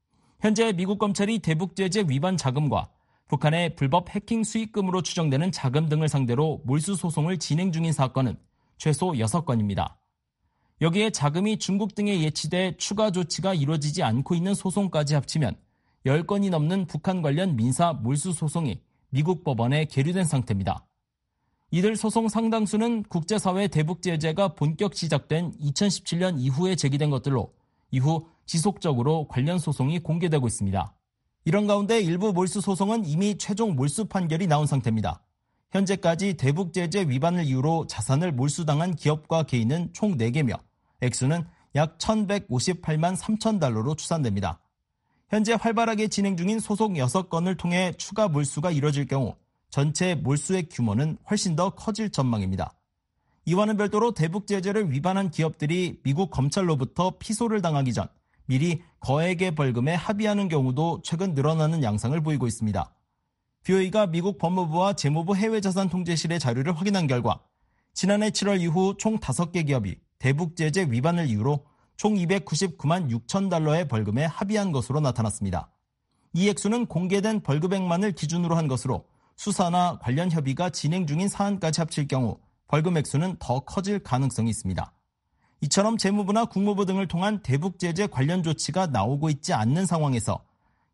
현재 미국 검찰이 대북 제재 위반 자금과 북한의 불법 해킹 수익금으로 추정되는 자금 등을 상대로 몰수 소송을 진행 중인 사건은 최소 여섯 건입니다. 여기에 자금이 중국 등에 예치돼 추가 조치가 이루어지지 않고 있는 소송까지 합치면 열 건이 넘는 북한 관련 민사 몰수 소송이 미국 법원에 계류된 상태입니다. 이들 소송 상당수는 국제사회 대북 제재가 본격 시작된 이천십칠 년 이후에 제기된 것들로 이후 지속적으로 관련 소송이 공개되고 있습니다. 이런 가운데 일부 몰수 소송은 이미 최종 몰수 판결이 나온 상태입니다. 현재까지 대북 제재 위반을 이유로 자산을 몰수당한 기업과 개인은 총 네 개며 액수는 약 천백오십팔만 삼천 달러로 추산됩니다. 현재 활발하게 진행 중인 소송 여섯 건을 통해 추가 몰수가 이뤄질 경우 전체 몰수액 규모는 훨씬 더 커질 전망입니다. 이와는 별도로 대북 제재를 위반한 기업들이 미국 검찰로부터 피소를 당하기 전 미리 거액의 벌금에 합의하는 경우도 최근 늘어나는 양상을 보이고 있습니다. 비오이가 미국 법무부와 재무부 해외자산통제실의 자료를 확인한 결과 지난해 칠월 이후 총 다섯 개 기업이 대북 제재 위반을 이유로 총 이백구십구만 육천 달러의 벌금에 합의한 것으로 나타났습니다. 이 액수는 공개된 벌금액만을 기준으로 한 것으로 수사나 관련 협의가 진행 중인 사안까지 합칠 경우 벌금 액수는 더 커질 가능성이 있습니다. 이처럼 재무부나 국무부 등을 통한 대북 제재 관련 조치가 나오고 있지 않는 상황에서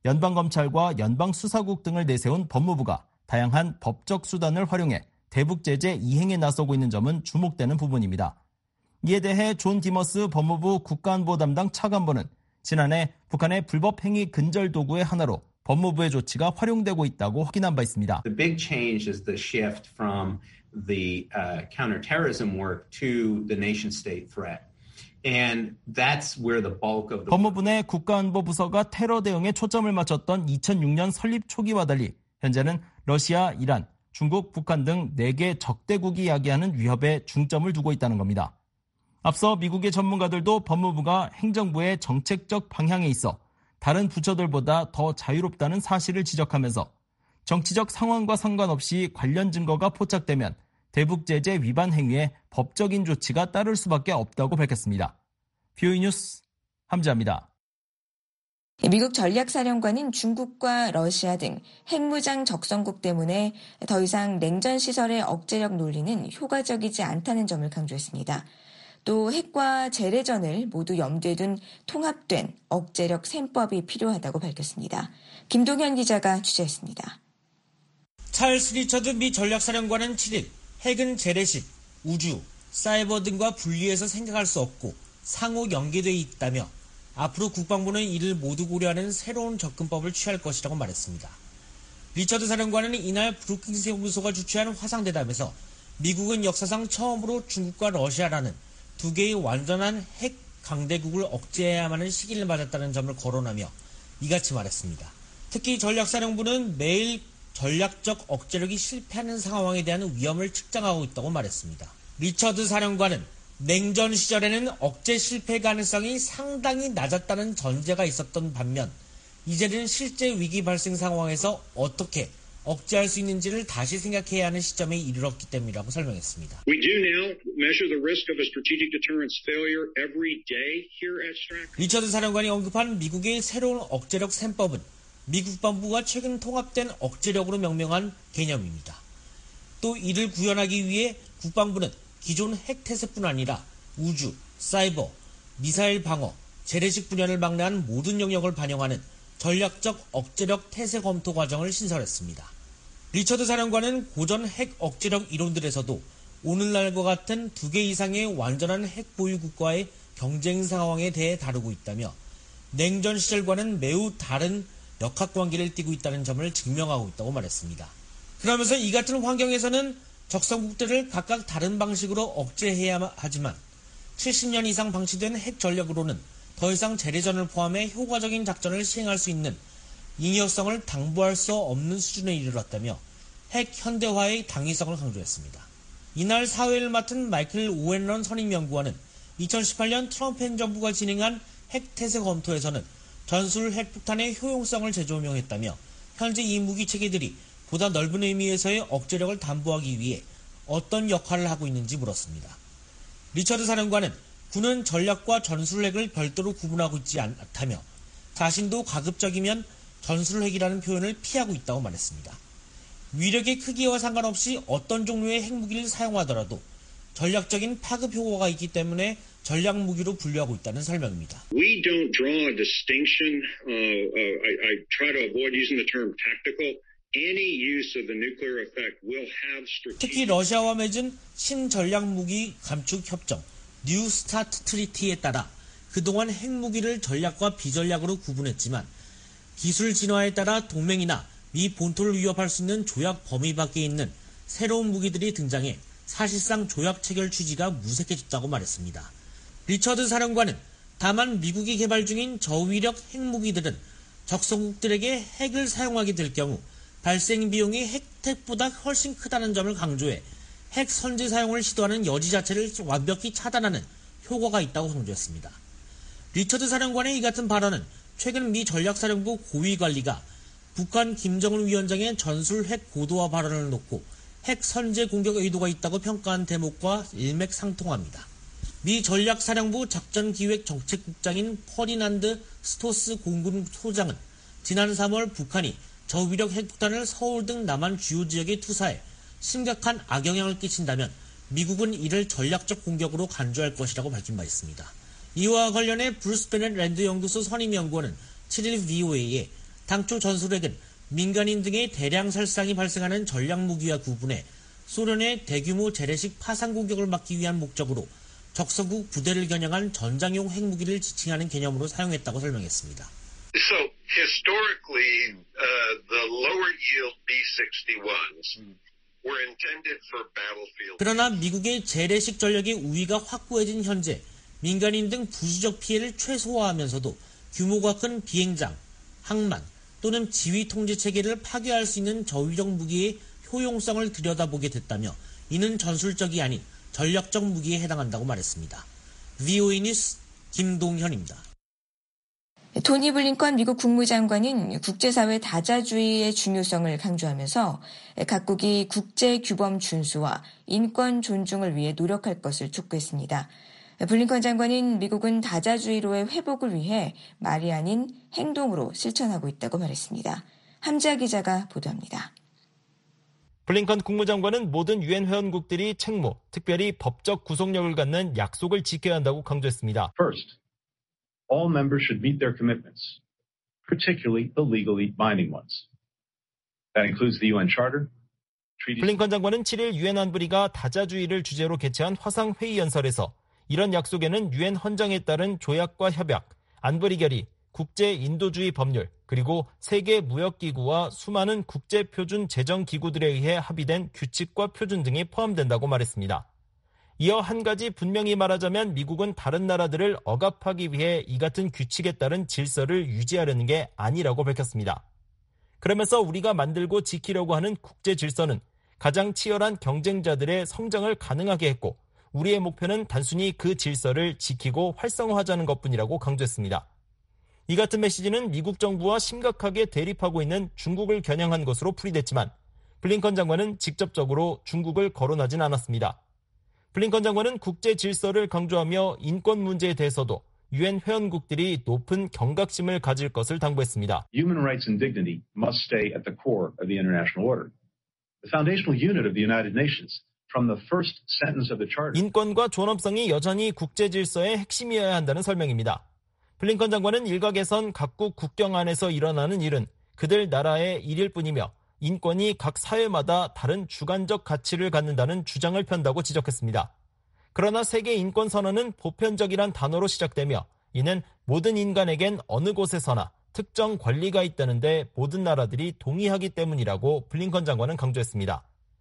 연방검찰과 연방수사국 등을 내세운 법무부가 다양한 법적 수단을 활용해 대북 제재 이행에 나서고 있는 점은 주목되는 부분입니다. 이에 대해 존 디머스 법무부 국가안보 담당 차관보는 지난해 북한의 불법 행위 근절 도구의 하나로 법무부의 조치가 활용되고 있다고 확인한 바 있습니다. The big change is the shift from the uh, counterterrorism work to the nation-state threat. And that's where the bulk of the 법무부 내 국가안보부서가 테러 대응에 초점을 맞췄던 이천육 년 설립 초기와 달리 현재는 러시아, 이란, 중국, 북한 등 네 개 적대국이 야기하는 위협에 중점을 두고 있다는 겁니다. 앞서 미국의 전문가들도 법무부가 행정부의 정책적 방향에 있어 다른 부처들보다 더 자유롭다는 사실을 지적하면서 정치적 상황과 상관없이 관련 증거가 포착되면 대북 제재 위반 행위에 법적인 조치가 따를 수밖에 없다고 밝혔습니다. 비오이 뉴스 함지아입니다. 미국 전략사령관은 중국과 러시아 등 핵무장 적성국 때문에 더 이상 냉전 시설의 억제력 논리는 효과적이지 않다는 점을 강조했습니다. 또 핵과 재래전을 모두 염두에 둔 통합된 억제력 셈법이 필요하다고 밝혔습니다. 김동현 기자가 취재했습니다. 찰스 리처드 미 전략사령관은 칠 일 핵은 재래식, 우주, 사이버 등과 분리해서 생각할 수 없고 상호 연계되어 있다며 앞으로 국방부는 이를 모두 고려하는 새로운 접근법을 취할 것이라고 말했습니다. 리처드 사령관은 이날 브루킹스 연구소가 주최한 화상대담에서 미국은 역사상 처음으로 중국과 러시아라는 두 개의 완전한 핵 강대국을 억제해야만 하는 시기를 맞았다는 점을 거론하며 이같이 말했습니다. 특히 전략사령부는 매일 전략적 억제력이 실패하는 상황에 대한 위험을 측정하고 있다고 말했습니다. 리처드 사령관은 냉전 시절에는 억제 실패 가능성이 상당히 낮았다는 전제가 있었던 반면 이제는 실제 위기 발생 상황에서 어떻게 억제할 수 있는지를 다시 생각해야 하는 시점에 이르렀기 때문이라고 설명했습니다. We do now measure the risk of a strategic deterrence failure every day here at Stratcom. 리처드 사령관이 언급한 미국의 새로운 억제력 셈법은 미 국방부가 최근 통합된 억제력으로 명명한 개념입니다. 또 이를 구현하기 위해 국방부는 기존 핵태세뿐 아니라 우주, 사이버, 미사일 방어, 재래식 분야를 막론한 모든 영역을 반영하는 전략적 억제력 태세 검토 과정을 신설했습니다. 리처드 사령관은 고전 핵 억제력 이론들에서도 오늘날과 같은 두 개 이상의 완전한 핵 보유 국가의 경쟁 상황에 대해 다루고 있다며 냉전 시절과는 매우 다른 역학관계를 띠고 있다는 점을 증명하고 있다고 말했습니다. 그러면서 이 같은 환경에서는 적성국들을 각각 다른 방식으로 억제해야 하지만 칠십 년 이상 방치된 핵 전력으로는 더 이상 재래전을 포함해 효과적인 작전을 시행할 수 있는 잉여성을 당부할 수 없는 수준에 이르렀다며 핵 현대화의 당위성을 강조했습니다. 이날 사회를 맡은 마이클 오웬런 선임연구원은 이천십팔 년 트럼프 행정부가 진행한 핵태세 검토에서는 전술 핵폭탄의 효용성을 재조명했다며 현재 이 무기 체계들이 보다 넓은 의미에서의 억제력을 담보하기 위해 어떤 역할을 하고 있는지 물었습니다. 리처드 사령관은 군은 전략과 전술핵을 별도로 구분하고 있지 않다며 자신도 가급적이면 전술핵이라는 표현을 피하고 있다고 말했습니다. 위력의 크기와 상관없이 어떤 종류의 핵무기를 사용하더라도 전략적인 파급 효과가 있기 때문에 전략 무기로 분류하고 있다는 설명입니다. We don't draw a distinction. Uh, uh, I, I try to avoid using the term tactical. Any use of the nuclear effect will have strategic. 특히 러시아와 맺은 신전략 무기 감축 협정 뉴 스타트 트리티에 따라 그동안 핵무기를 전략과 비전략으로 구분했지만 기술 진화에 따라 동맹이나 미 본토를 위협할 수 있는 조약 범위 밖에 있는 새로운 무기들이 등장해 사실상 조약 체결 취지가 무색해졌다고 말했습니다. 리처드 사령관은 다만 미국이 개발 중인 저위력 핵무기들은 적성국들에게 핵을 사용하게 될 경우 발생 비용이 핵택보다 훨씬 크다는 점을 강조해 핵 선제 사용을 시도하는 여지 자체를 완벽히 차단하는 효과가 있다고 강조했습니다. 리처드 사령관의 이 같은 발언은 최근 미 전략사령부 고위관리가 북한 김정은 위원장의 전술 핵 고도화 발언을 놓고 핵 선제 공격 의도가 있다고 평가한 대목과 일맥상통합니다. 미 전략사령부 작전기획정책국장인 퍼디난드 스토스 공군 소장은 지난 삼월 북한이 저위력 핵폭탄을 서울 등 남한 주요 지역에 투사해 심각한 악영향을 끼친다면 미국은 이를 전략적 공격으로 간주할 것이라고 밝힌 바 있습니다. 이와 관련해 브루스 베넷 랜드 연구소 선임연구원은 칠 일 브이오에이에 당초 전술핵은 민간인 등의 대량 살상이 발생하는 전략무기와 구분해 소련의 대규모 재래식 파상 공격을 막기 위한 목적으로 적성국 부대를 겨냥한 전장용 핵무기를 지칭하는 개념으로 사용했다고 설명했습니다. So historically, uh, the lower yield 비 식스티원s were intended for battlefield. 그러나 미국의 재래식 전력의 우위가 확고해진 현재 민간인 등 부수적 피해를 최소화하면서도 규모가 큰 비행장, 항만 또는 지휘 통제 체계를 파괴할 수 있는 저위력 무기의 효용성을 들여다보게 됐다며 이는 전술적이 아닌 전략적 무기에 해당한다고 말했습니다. 브이오에이 뉴스 김동현입니다. 토니 블링컨 미국 국무장관은 국제사회 다자주의의 중요성을 강조하면서 각국이 국제규범 준수와 인권 존중을 위해 노력할 것을 촉구했습니다. 블링컨 장관은 미국은 다자주의로의 회복을 위해 말이 아닌 행동으로 실천하고 있다고 말했습니다. 함지아 기자가 보도합니다. 블링컨 국무장관은 모든 유엔 회원국들이 책무, 특별히 법적 구속력을 갖는 약속을 지켜야 한다고 강조했습니다. First, all members should meet their commitments, particularly the legally binding ones. That includes the 유엔 Charter. 블링컨 장관은 칠 일 유엔 안보리가 다자주의를 주제로 개최한 화상회의 연설에서 이런 약속에는 유엔 헌장에 따른 조약과 협약, 안보리 결의, 국제 인도주의 법률, 그리고 세계 무역기구와 수많은 국제 표준 제정 기구들에 의해 합의된 규칙과 표준 등이 포함된다고 말했습니다. 이어 한 가지 분명히 말하자면 미국은 다른 나라들을 억압하기 위해 이 같은 규칙에 따른 질서를 유지하려는 게 아니라고 밝혔습니다. 그러면서 우리가 만들고 지키려고 하는 국제 질서는 가장 치열한 경쟁자들의 성장을 가능하게 했고 우리의 목표는 단순히 그 질서를 지키고 활성화하자는 것뿐이라고 강조했습니다. 이 같은 메시지는 미국 정부와 심각하게 대립하고 있는 중국을 겨냥한 것으로 풀이됐지만 블링컨 장관은 직접적으로 중국을 거론하진 않았습니다. 블링컨 장관은 국제 질서를 강조하며 인권 문제에 대해서도 유엔 회원국들이 높은 경각심을 가질 것을 당부했습니다. Human rights and dignity must stay at the core of the international order. The foundational unit of the United Nations. From the first sentence of the charter. 인권과 존엄성이 여전히 국제 질서의 핵심이어야 한다는 설명입니다. 블링컨 장관은 일각에선 각국 국경 안에서 일어나는 일은 그들 나라의 일일 뿐이며 인권이 각 사회마다 다른 주관적 가치를 갖는다는 주장을 편다고 지적했습니다. 그러나 세계 인권 선언은 보편적이란 단어로 시작되며 이는 모든 인간에겐 어느 곳에서나 특정 권리가 있다는데 모든 나라들이 동의하기 때문이라고 블링컨 장관은 강조했습니다.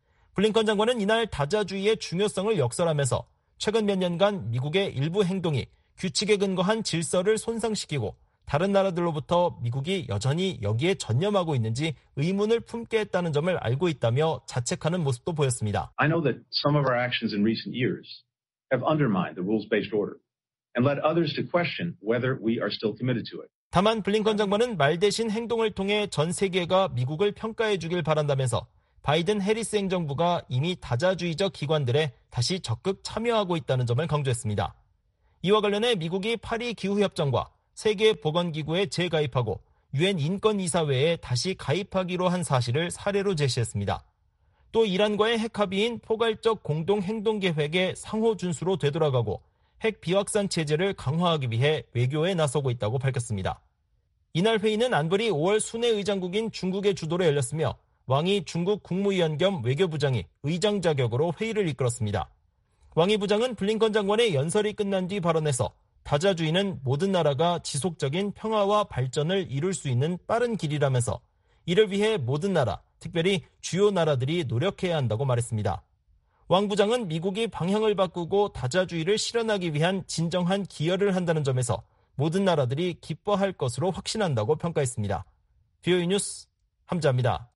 블링컨 장관은 이날 다자주의의 중요성을 역설하면서 최근 몇 년간 미국의 일부 행동이 규칙에 근거한 질서를 손상시키고 다른 나라들로부터 미국이 여전히 여기에 전념하고 있는지 의문을 품게 했다는 점을 알고 있다며 자책하는 모습도 보였습니다. I know that some of our actions in recent years have undermined the rules-based order and led others to question whether we are still committed to it. 다만 블링컨 장관은 말 대신 행동을 통해 전 세계가 미국을 평가해 주길 바란다면서 바이든 해리스 행정부가 이미 다자주의적 기관들에 다시 적극 참여하고 있다는 점을 강조했습니다. 이와 관련해 미국이 파리 기후협정과 세계보건기구에 재가입하고 유엔 인권이사회에 다시 가입하기로 한 사실을 사례로 제시했습니다. 또 이란과의 핵 합의인 포괄적 공동행동계획의 상호 준수로 되돌아가고 핵 비확산 체제를 강화하기 위해 외교에 나서고 있다고 밝혔습니다. 이날 회의는 안보리 오월 순회 의장국인 중국의 주도로 열렸으며 왕이 중국 국무위원 겸 외교부장이 의장 자격으로 회의를 이끌었습니다. 왕이 부장은 블링컨 장관의 연설이 끝난 뒤 발언에서 다자주의는 모든 나라가 지속적인 평화와 발전을 이룰 수 있는 빠른 길이라면서 이를 위해 모든 나라, 특별히 주요 나라들이 노력해야 한다고 말했습니다. 왕 부장은 미국이 방향을 바꾸고 다자주의를 실현하기 위한 진정한 기여를 한다는 점에서 모든 나라들이 기뻐할 것으로 확신한다고 평가했습니다. 비오이 뉴스 함자입니다.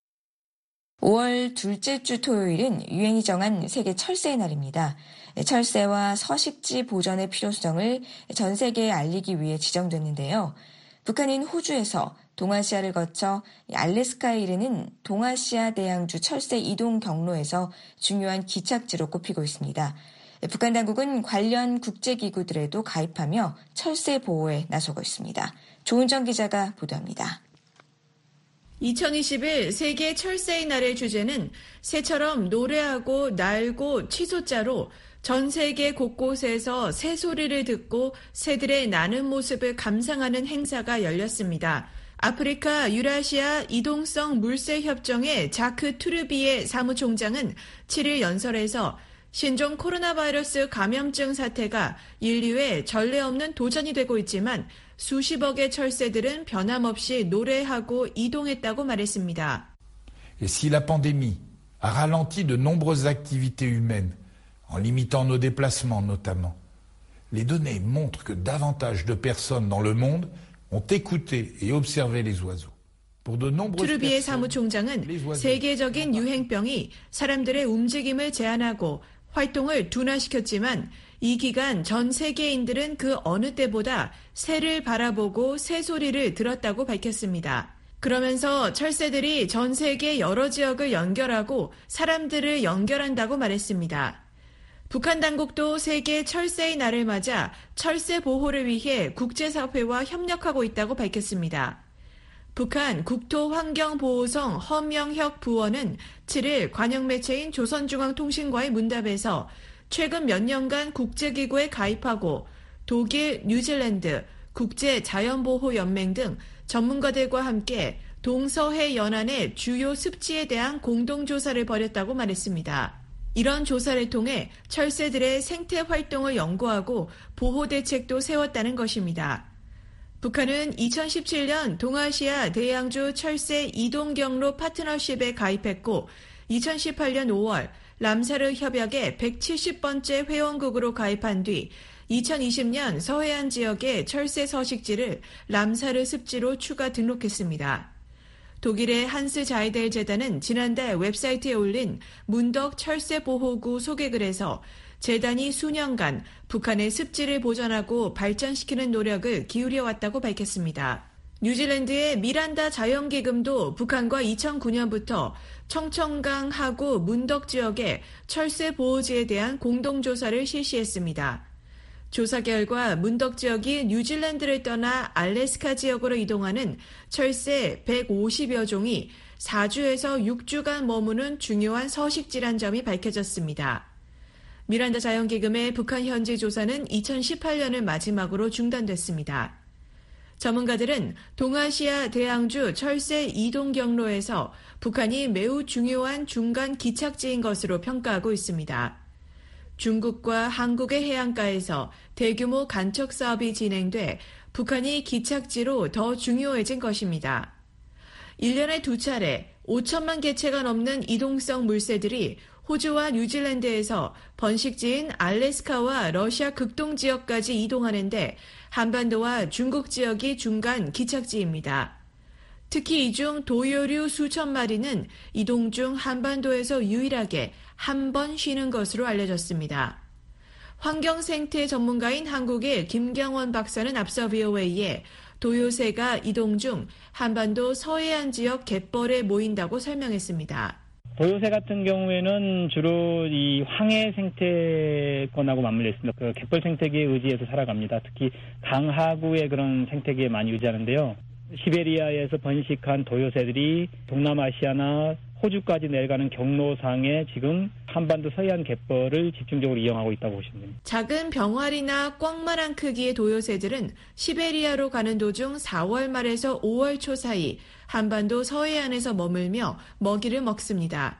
오월 둘째 주 토요일은 유엔이 정한 세계 철새의 날입니다. 철새와 서식지 보존의 필요성을 전 세계에 알리기 위해 지정됐는데요. 북한인 호주에서 동아시아를 거쳐 알래스카에 이르는 동아시아 대양주 철새 이동 경로에서 중요한 기착지로 꼽히고 있습니다. 북한 당국은 관련 국제기구들에도 가입하며 철새 보호에 나서고 있습니다. 조은정 기자가 보도합니다. 이천이십일 세계 철새의 날의 주제는 새처럼 노래하고 날고 취소자로 전 세계 곳곳에서 새소리를 듣고 새들의 나는 모습을 감상하는 행사가 열렸습니다. 아프리카 유라시아 이동성 물새협정의 자크 투르비에 사무총장은 칠일 연설에서 신종 코로나 바이러스 감염증 사태가 인류의 전례 없는 도전이 되고 있지만 수십억의 철새들은 변함없이 노래하고 이동했다고 말했습니다. Et si la pandémie a ralenti de nombreuses activités humaines, en limitant nos déplacements notamment, les données montrent que davantage de personnes dans le monde ont écouté et observé les oiseaux. 투르비에 사무총장은 세계적인 유행병이 사람들의 움직임을 제한하고 활동을 둔화시켰지만 이 기간 전 세계인들은 그 어느 때보다 새를 바라보고 새소리를 들었다고 밝혔습니다. 그러면서 철새들이 전 세계 여러 지역을 연결하고 사람들을 연결한다고 말했습니다. 북한 당국도 세계 철새의 날을 맞아 철새 보호를 위해 국제사회와 협력하고 있다고 밝혔습니다. 북한 국토환경보호성 허명혁 부원은 칠일 관영매체인 조선중앙통신과의 문답에서 최근 몇 년간 국제기구에 가입하고 독일, 뉴질랜드, 국제자연보호연맹 등 전문가들과 함께 동서해 연안의 주요 습지에 대한 공동조사를 벌였다고 말했습니다. 이런 조사를 통해 철새들의 생태 활동을 연구하고 보호 대책도 세웠다는 것입니다. 북한은 이천십칠년 동아시아 대양주 철새 이동경로 파트너십에 가입했고 이천십팔년 오월 람사르 협약의 백칠십 번째 회원국으로 가입한 뒤 이천이십년 서해안 지역의 철새 서식지를 람사르 습지로 추가 등록했습니다. 독일의 한스 자이델 재단은 지난달 웹사이트에 올린 문덕 철새 보호구 소개글에서 재단이 수년간 북한의 습지를 보전하고 발전시키는 노력을 기울여왔다고 밝혔습니다. 뉴질랜드의 미란다 자연기금도 북한과 이천구 년부터 청천강 하구 문덕 지역의 철새 보호지에 대한 공동조사를 실시했습니다. 조사 결과 문덕 지역이 뉴질랜드를 떠나 알래스카 지역으로 이동하는 철새 백오십여 종이 사 주에서 육 주간 머무는 중요한 서식지란 점이 밝혀졌습니다. 미란다 자연기금의 북한 현지 조사는 이천십팔 년을 마지막으로 중단됐습니다. 전문가들은 동아시아 대양주 철새 이동 경로에서 북한이 매우 중요한 중간 기착지인 것으로 평가하고 있습니다. 중국과 한국의 해안가에서 대규모 간척 사업이 진행돼 북한이 기착지로 더 중요해진 것입니다. 일 년에 두 차례 오천만 개체가 넘는 이동성 물새들이 호주와 뉴질랜드에서 번식지인 알래스카와 러시아 극동 지역까지 이동하는데 한반도와 중국 지역이 중간 기착지입니다. 특히 이 중 도요류 수천 마리는 이동 중 한반도에서 유일하게 한 번 쉬는 것으로 알려졌습니다. 환경생태 전문가인 한국의 김경원 박사는 앞서 브이오에이에 도요새가 이동 중 한반도 서해안 지역 갯벌에 모인다고 설명했습니다. 도요새 같은 경우에는 주로 이 황해 생태권하고 맞물려 있습니다. 그 갯벌 생태계에 의지해서 살아갑니다. 특히 강하구의 그런 생태계에 많이 의지하는데요. 시베리아에서 번식한 도요새들이 동남아시아나 호주까지 내려가는 경로상에 지금 한반도 서해안 갯벌을 집중적으로 이용하고 있다고 보시면 됩니다. 작은 병아리나 꿩만한 크기의 도요새들은 시베리아로 가는 도중 사월 말에서 오월 초 사이 한반도 서해안에서 머물며 먹이를 먹습니다.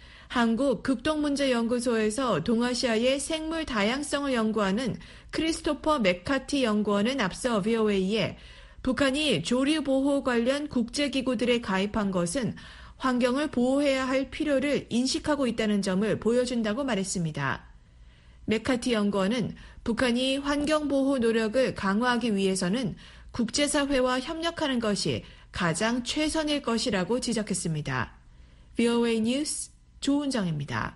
한국 극동문제연구소에서 동아시아의 생물 다양성을 연구하는 크리스토퍼 맥카티 연구원은 앞서 브이오에이에 북한이 조류보호 관련 국제기구들에 가입한 것은 환경을 보호해야 할 필요를 인식하고 있다는 점을 보여준다고 말했습니다. 맥카티 연구원은 북한이 환경보호 노력을 강화하기 위해서는 국제사회와 협력하는 것이 가장 최선일 것이라고 지적했습니다. 브이오에이 뉴스 조은정입니다.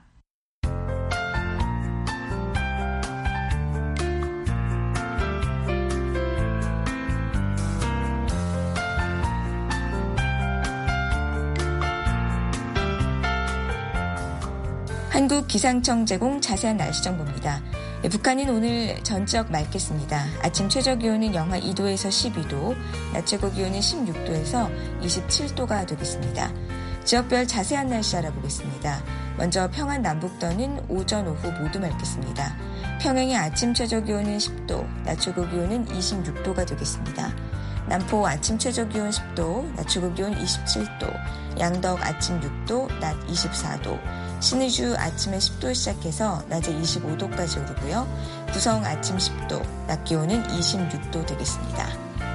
한국기상청 제공 자세한 날씨 정보입니다. 북한은 오늘 전적 맑겠습니다. 아침 최저기온은 영하 이 도에서 십이 도, 낮 최고기온은 십육 도에서 이십칠 도가 되겠습니다. 지역별 자세한 날씨 알아보겠습니다. 먼저 평안 남북도는 오전 오후 모두 맑겠습니다. 평양의 아침 최저기온은 십 도, 낮 최고기온은 이십육 도가 되겠습니다. 남포 아침 최저기온 십 도, 낮 최고기온 이십칠 도, 양덕 아침 육 도, 낮 이십사 도, 신의주 아침에 십 도 시작해서 낮에 이십오 도까지 오르고요. 구성 아침 십 도, 낮 기온은 이십육 도 되겠습니다.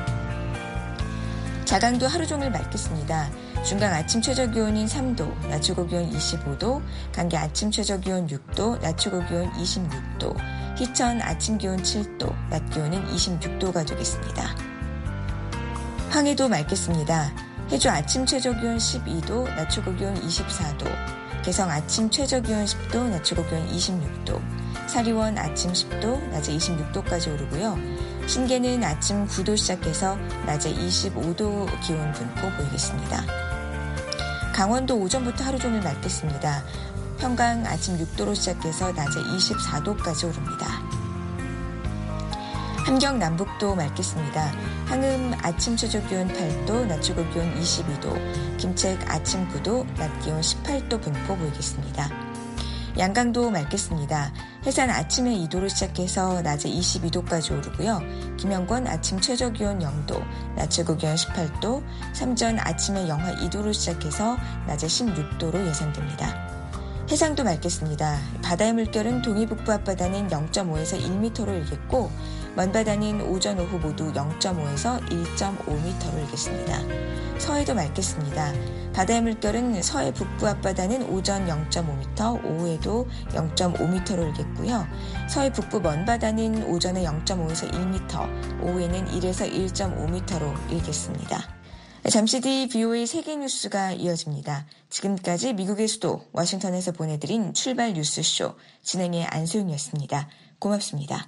자강도 하루 종일 맑겠습니다. 중강 아침 최저기온인 삼 도, 낮 최고기온 이십오 도, 간계 아침 최저기온 육 도, 낮 최고기온 이십육 도, 희천 아침 기온 칠 도, 낮 기온은 이십육 도가 되겠습니다. 황해도 맑겠습니다. 해주 아침 최저기온 십이 도, 낮 최고기온 이십사 도, 개성 아침 최저기온 십 도, 낮 최고기온 이십육 도, 사리원 아침 십 도, 낮에 이십육 도까지 오르고요. 신계는 아침 구 도 시작해서 낮에 이십오 도 기온 분포 보이겠습니다. 강원도 오전부터 하루 종일 맑겠습니다. 평강 아침 육 도로 시작해서 낮에 이십사 도까지 오릅니다. 함경 남북도 맑겠습니다. 항음 아침 최저기온 팔 도, 낮 최고기온 이십이 도, 김책 아침 구 도, 낮 기온 십팔 도 분포 보이겠습니다. 양강도 맑겠습니다. 해산 아침에 이 도로 시작해서 낮에 이십이 도까지 오르고요. 김영권 아침 최저기온 영 도, 낮 최고기온 십팔 도, 삼전 아침에 영하 이 도로 시작해서 낮에 십육 도로 예상됩니다. 해상도 맑겠습니다. 바다의 물결은 동해북부 앞바다는 영 점 오에서 일 미터로 일겠고 먼바다는 오전 오후 모두 영 점 오에서 일 점 오 미터로 일겠습니다. 서해도 맑겠습니다. 바다의 물결은 서해 북부 앞바다는 오전 영 점 오 미터, 오후에도 영 점 오 미터로 일겠고요. 서해 북부 먼바다는 오전에 영 점 오에서 일 미터, 오후에는 일에서 일 점 오 미터로 일겠습니다. 잠시 뒤 비오에이 세계뉴스가 이어집니다. 지금까지 미국의 수도 워싱턴에서 보내드린 출발 뉴스쇼 진행의 안소영이었습니다. 고맙습니다.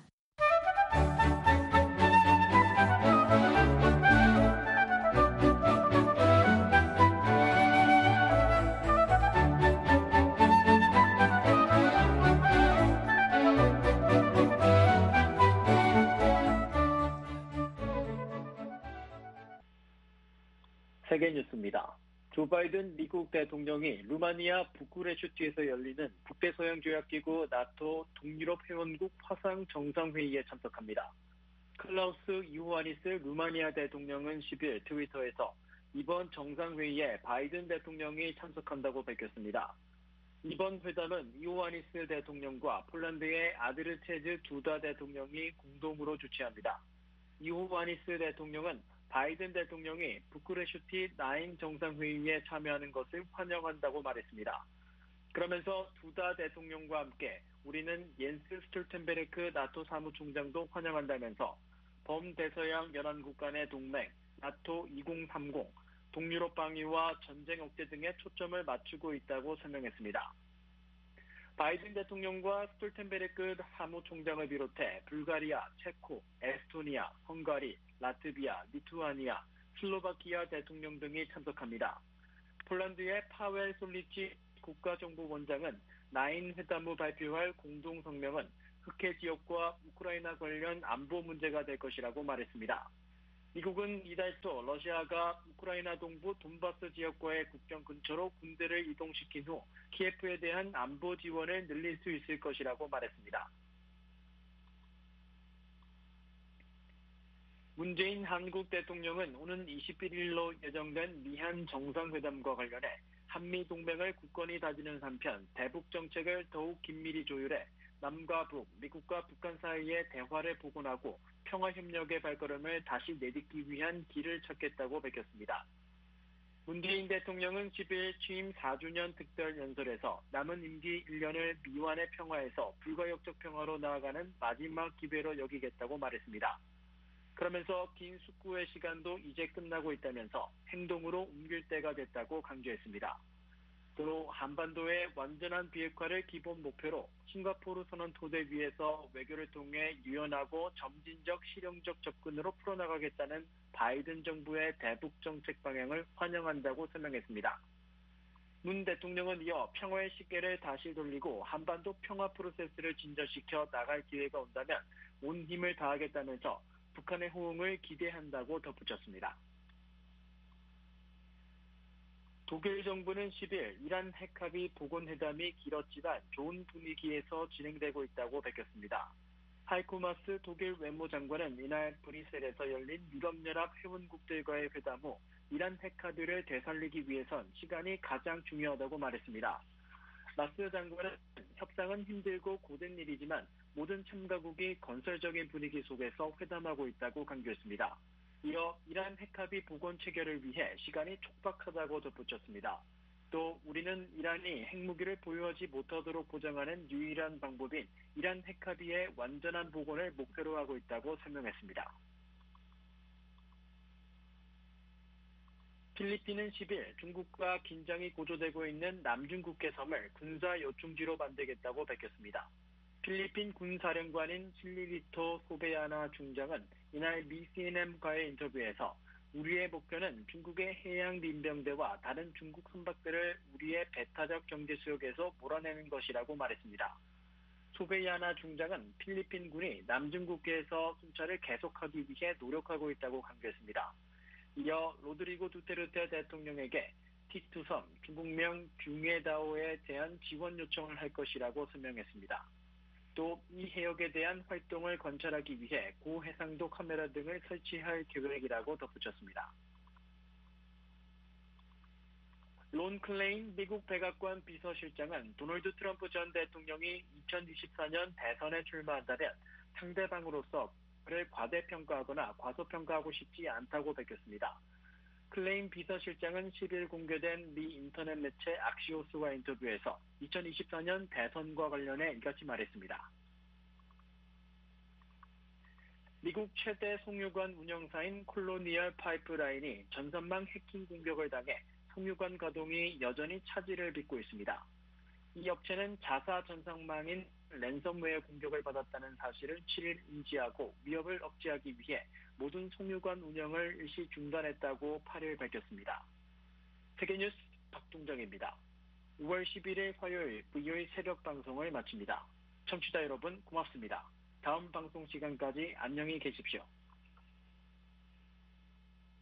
세계뉴스입니다. 조 바이든 미국 대통령이 루마니아 부쿠레슈티에서 열리는 북대서양조약기구 나토 동유럽 회원국 화상 정상회의에 참석합니다. 클라우스 이호아니스 루마니아 대통령은 십일 트위터에서 이번 정상회의에 바이든 대통령이 참석한다고 밝혔습니다. 이번 회담은 이호아니스 대통령과 폴란드의 아드르체즈 두다 대통령이 공동으로 주최합니다. 이호아니스 대통령은 바이든 대통령이 부쿠레슈티 나인 정상회의에 참여하는 것을 환영한다고 말했습니다. 그러면서 두다 대통령과 함께 우리는 옌스 스톨텐베르크 나토 사무총장도 환영한다면서 범대서양 연안국 간의 동맹 나토 이공삼공, 동유럽 방위와 전쟁 억제 등에 초점을 맞추고 있다고 설명했습니다. 바이든 대통령과 스톨텐베르크 사무총장을 비롯해 불가리아, 체코, 에스토니아, 헝가리, 라트비아, 리투아니아, 슬로바키아 대통령 등이 참석합니다. 폴란드의 파웰 솔리치 국가정보원장은 나인 회담 후 발표할 공동성명은 흑해 지역과 우크라이나 관련 안보 문제가 될 것이라고 말했습니다. 미국은 이달 초 러시아가 우크라이나 동부 돈바스 지역과의 국경 근처로 군대를 이동시킨 후 키예프에 대한 안보 지원을 늘릴 수 있을 것이라고 말했습니다. 문재인 한국 대통령은 오는 이십일일로 예정된 미한 정상회담과 관련해 한미동맹을 굳건히 다지는 한편 대북 정책을 더욱 긴밀히 조율해 남과 북, 미국과 북한 사이의 대화를 복원하고 평화협력의 발걸음을 다시 내딛기 위한 길을 찾겠다고 밝혔습니다. 문재인 대통령은 십일 취임 사 주년 특별 연설에서 남은 임기 일 년을 미완의 평화에서 불가역적 평화로 나아가는 마지막 기회로 여기겠다고 말했습니다. 그러면서 긴 숙고의 시간도 이제 끝나고 있다면서 행동으로 옮길 때가 됐다고 강조했습니다. 또 한반도의 완전한 비핵화를 기본 목표로 싱가포르 선언 토대 위에서 외교를 통해 유연하고 점진적 실용적 접근으로 풀어나가겠다는 바이든 정부의 대북 정책 방향을 환영한다고 설명했습니다. 문 대통령은 이어 평화의 시계를 다시 돌리고 한반도 평화 프로세스를 진전시켜 나갈 기회가 온다면 온 힘을 다하겠다면서 북한의 호응을 기대한다고 덧붙였습니다. 독일 정부는 십일 이란 핵합의 복원회담이 길었지만 좋은 분위기에서 진행되고 있다고 밝혔습니다. 하이코 마스 독일 외무장관은 이날 브뤼셀에서 열린 유럽연합 회원국들과의 회담 후 이란 핵합의를 되살리기 위해선 시간이 가장 중요하다고 말했습니다. 마스 장관은 협상은 힘들고 고된 일이지만 모든 참가국이 건설적인 분위기 속에서 회담하고 있다고 강조했습니다. 이어 이란 핵합의 복원 체결을 위해 시간이 촉박하다고 덧붙였습니다. 또 우리는 이란이 핵무기를 보유하지 못하도록 보장하는 유일한 방법인 이란 핵합의의 완전한 복원을 목표로 하고 있다고 설명했습니다. 필리핀은 십일 중국과 긴장이 고조되고 있는 남중국해 섬을 군사 요충지로 만들겠다고 밝혔습니다. 필리핀 군사령관인 실리리토 소베야나 중장은 이날 미 씨엔엔과의 인터뷰에서 우리의 목표는 중국의 해양 민병대와 다른 중국 선박들을 우리의 배타적 경제 수역에서 몰아내는 것이라고 말했습니다. 소베야나 중장은 필리핀 군이 남중국해에서 순찰을 계속하기 위해 노력하고 있다고 강조했습니다. 이어 로드리고 두테르테 대통령에게 티투섬, 중국명 뷰에다오에 대한 지원 요청을 할 것이라고 설명했습니다. 또 이 해역에 대한 활동을 관찰하기 위해 고해상도 카메라 등을 설치할 계획이라고 덧붙였습니다. 론 클레인 미국 백악관 비서실장은 도널드 트럼프 전 대통령이 이천이십사 년 대선에 출마한다면 상대방으로서 그를 과대평가하거나 과소평가하고 싶지 않다고 밝혔습니다. 클레인 비서실장은 십일 공개된 미 인터넷 매체 악시오스와 인터뷰에서 이천이십사 년 대선과 관련해 이같이 말했습니다. 미국 최대 송유관 운영사인 콜로니얼 파이프라인이 전선망 해킹 공격을 당해 송유관 가동이 여전히 차질을 빚고 있습니다. 이 업체는 자사 전선망인 랜섬웨어 공격을 받았다는 사실을 칠일 인지하고 위협을 억제하기 위해 모든 송유관 운영을 일시 중단했다고 팔일 밝혔습니다. 세계뉴스 박동정입니다. 우월 십일일 화요일 브이오에이 새벽 방송을 마칩니다. 청취자 여러분 고맙습니다. 다음 방송 시간까지 안녕히 계십시오.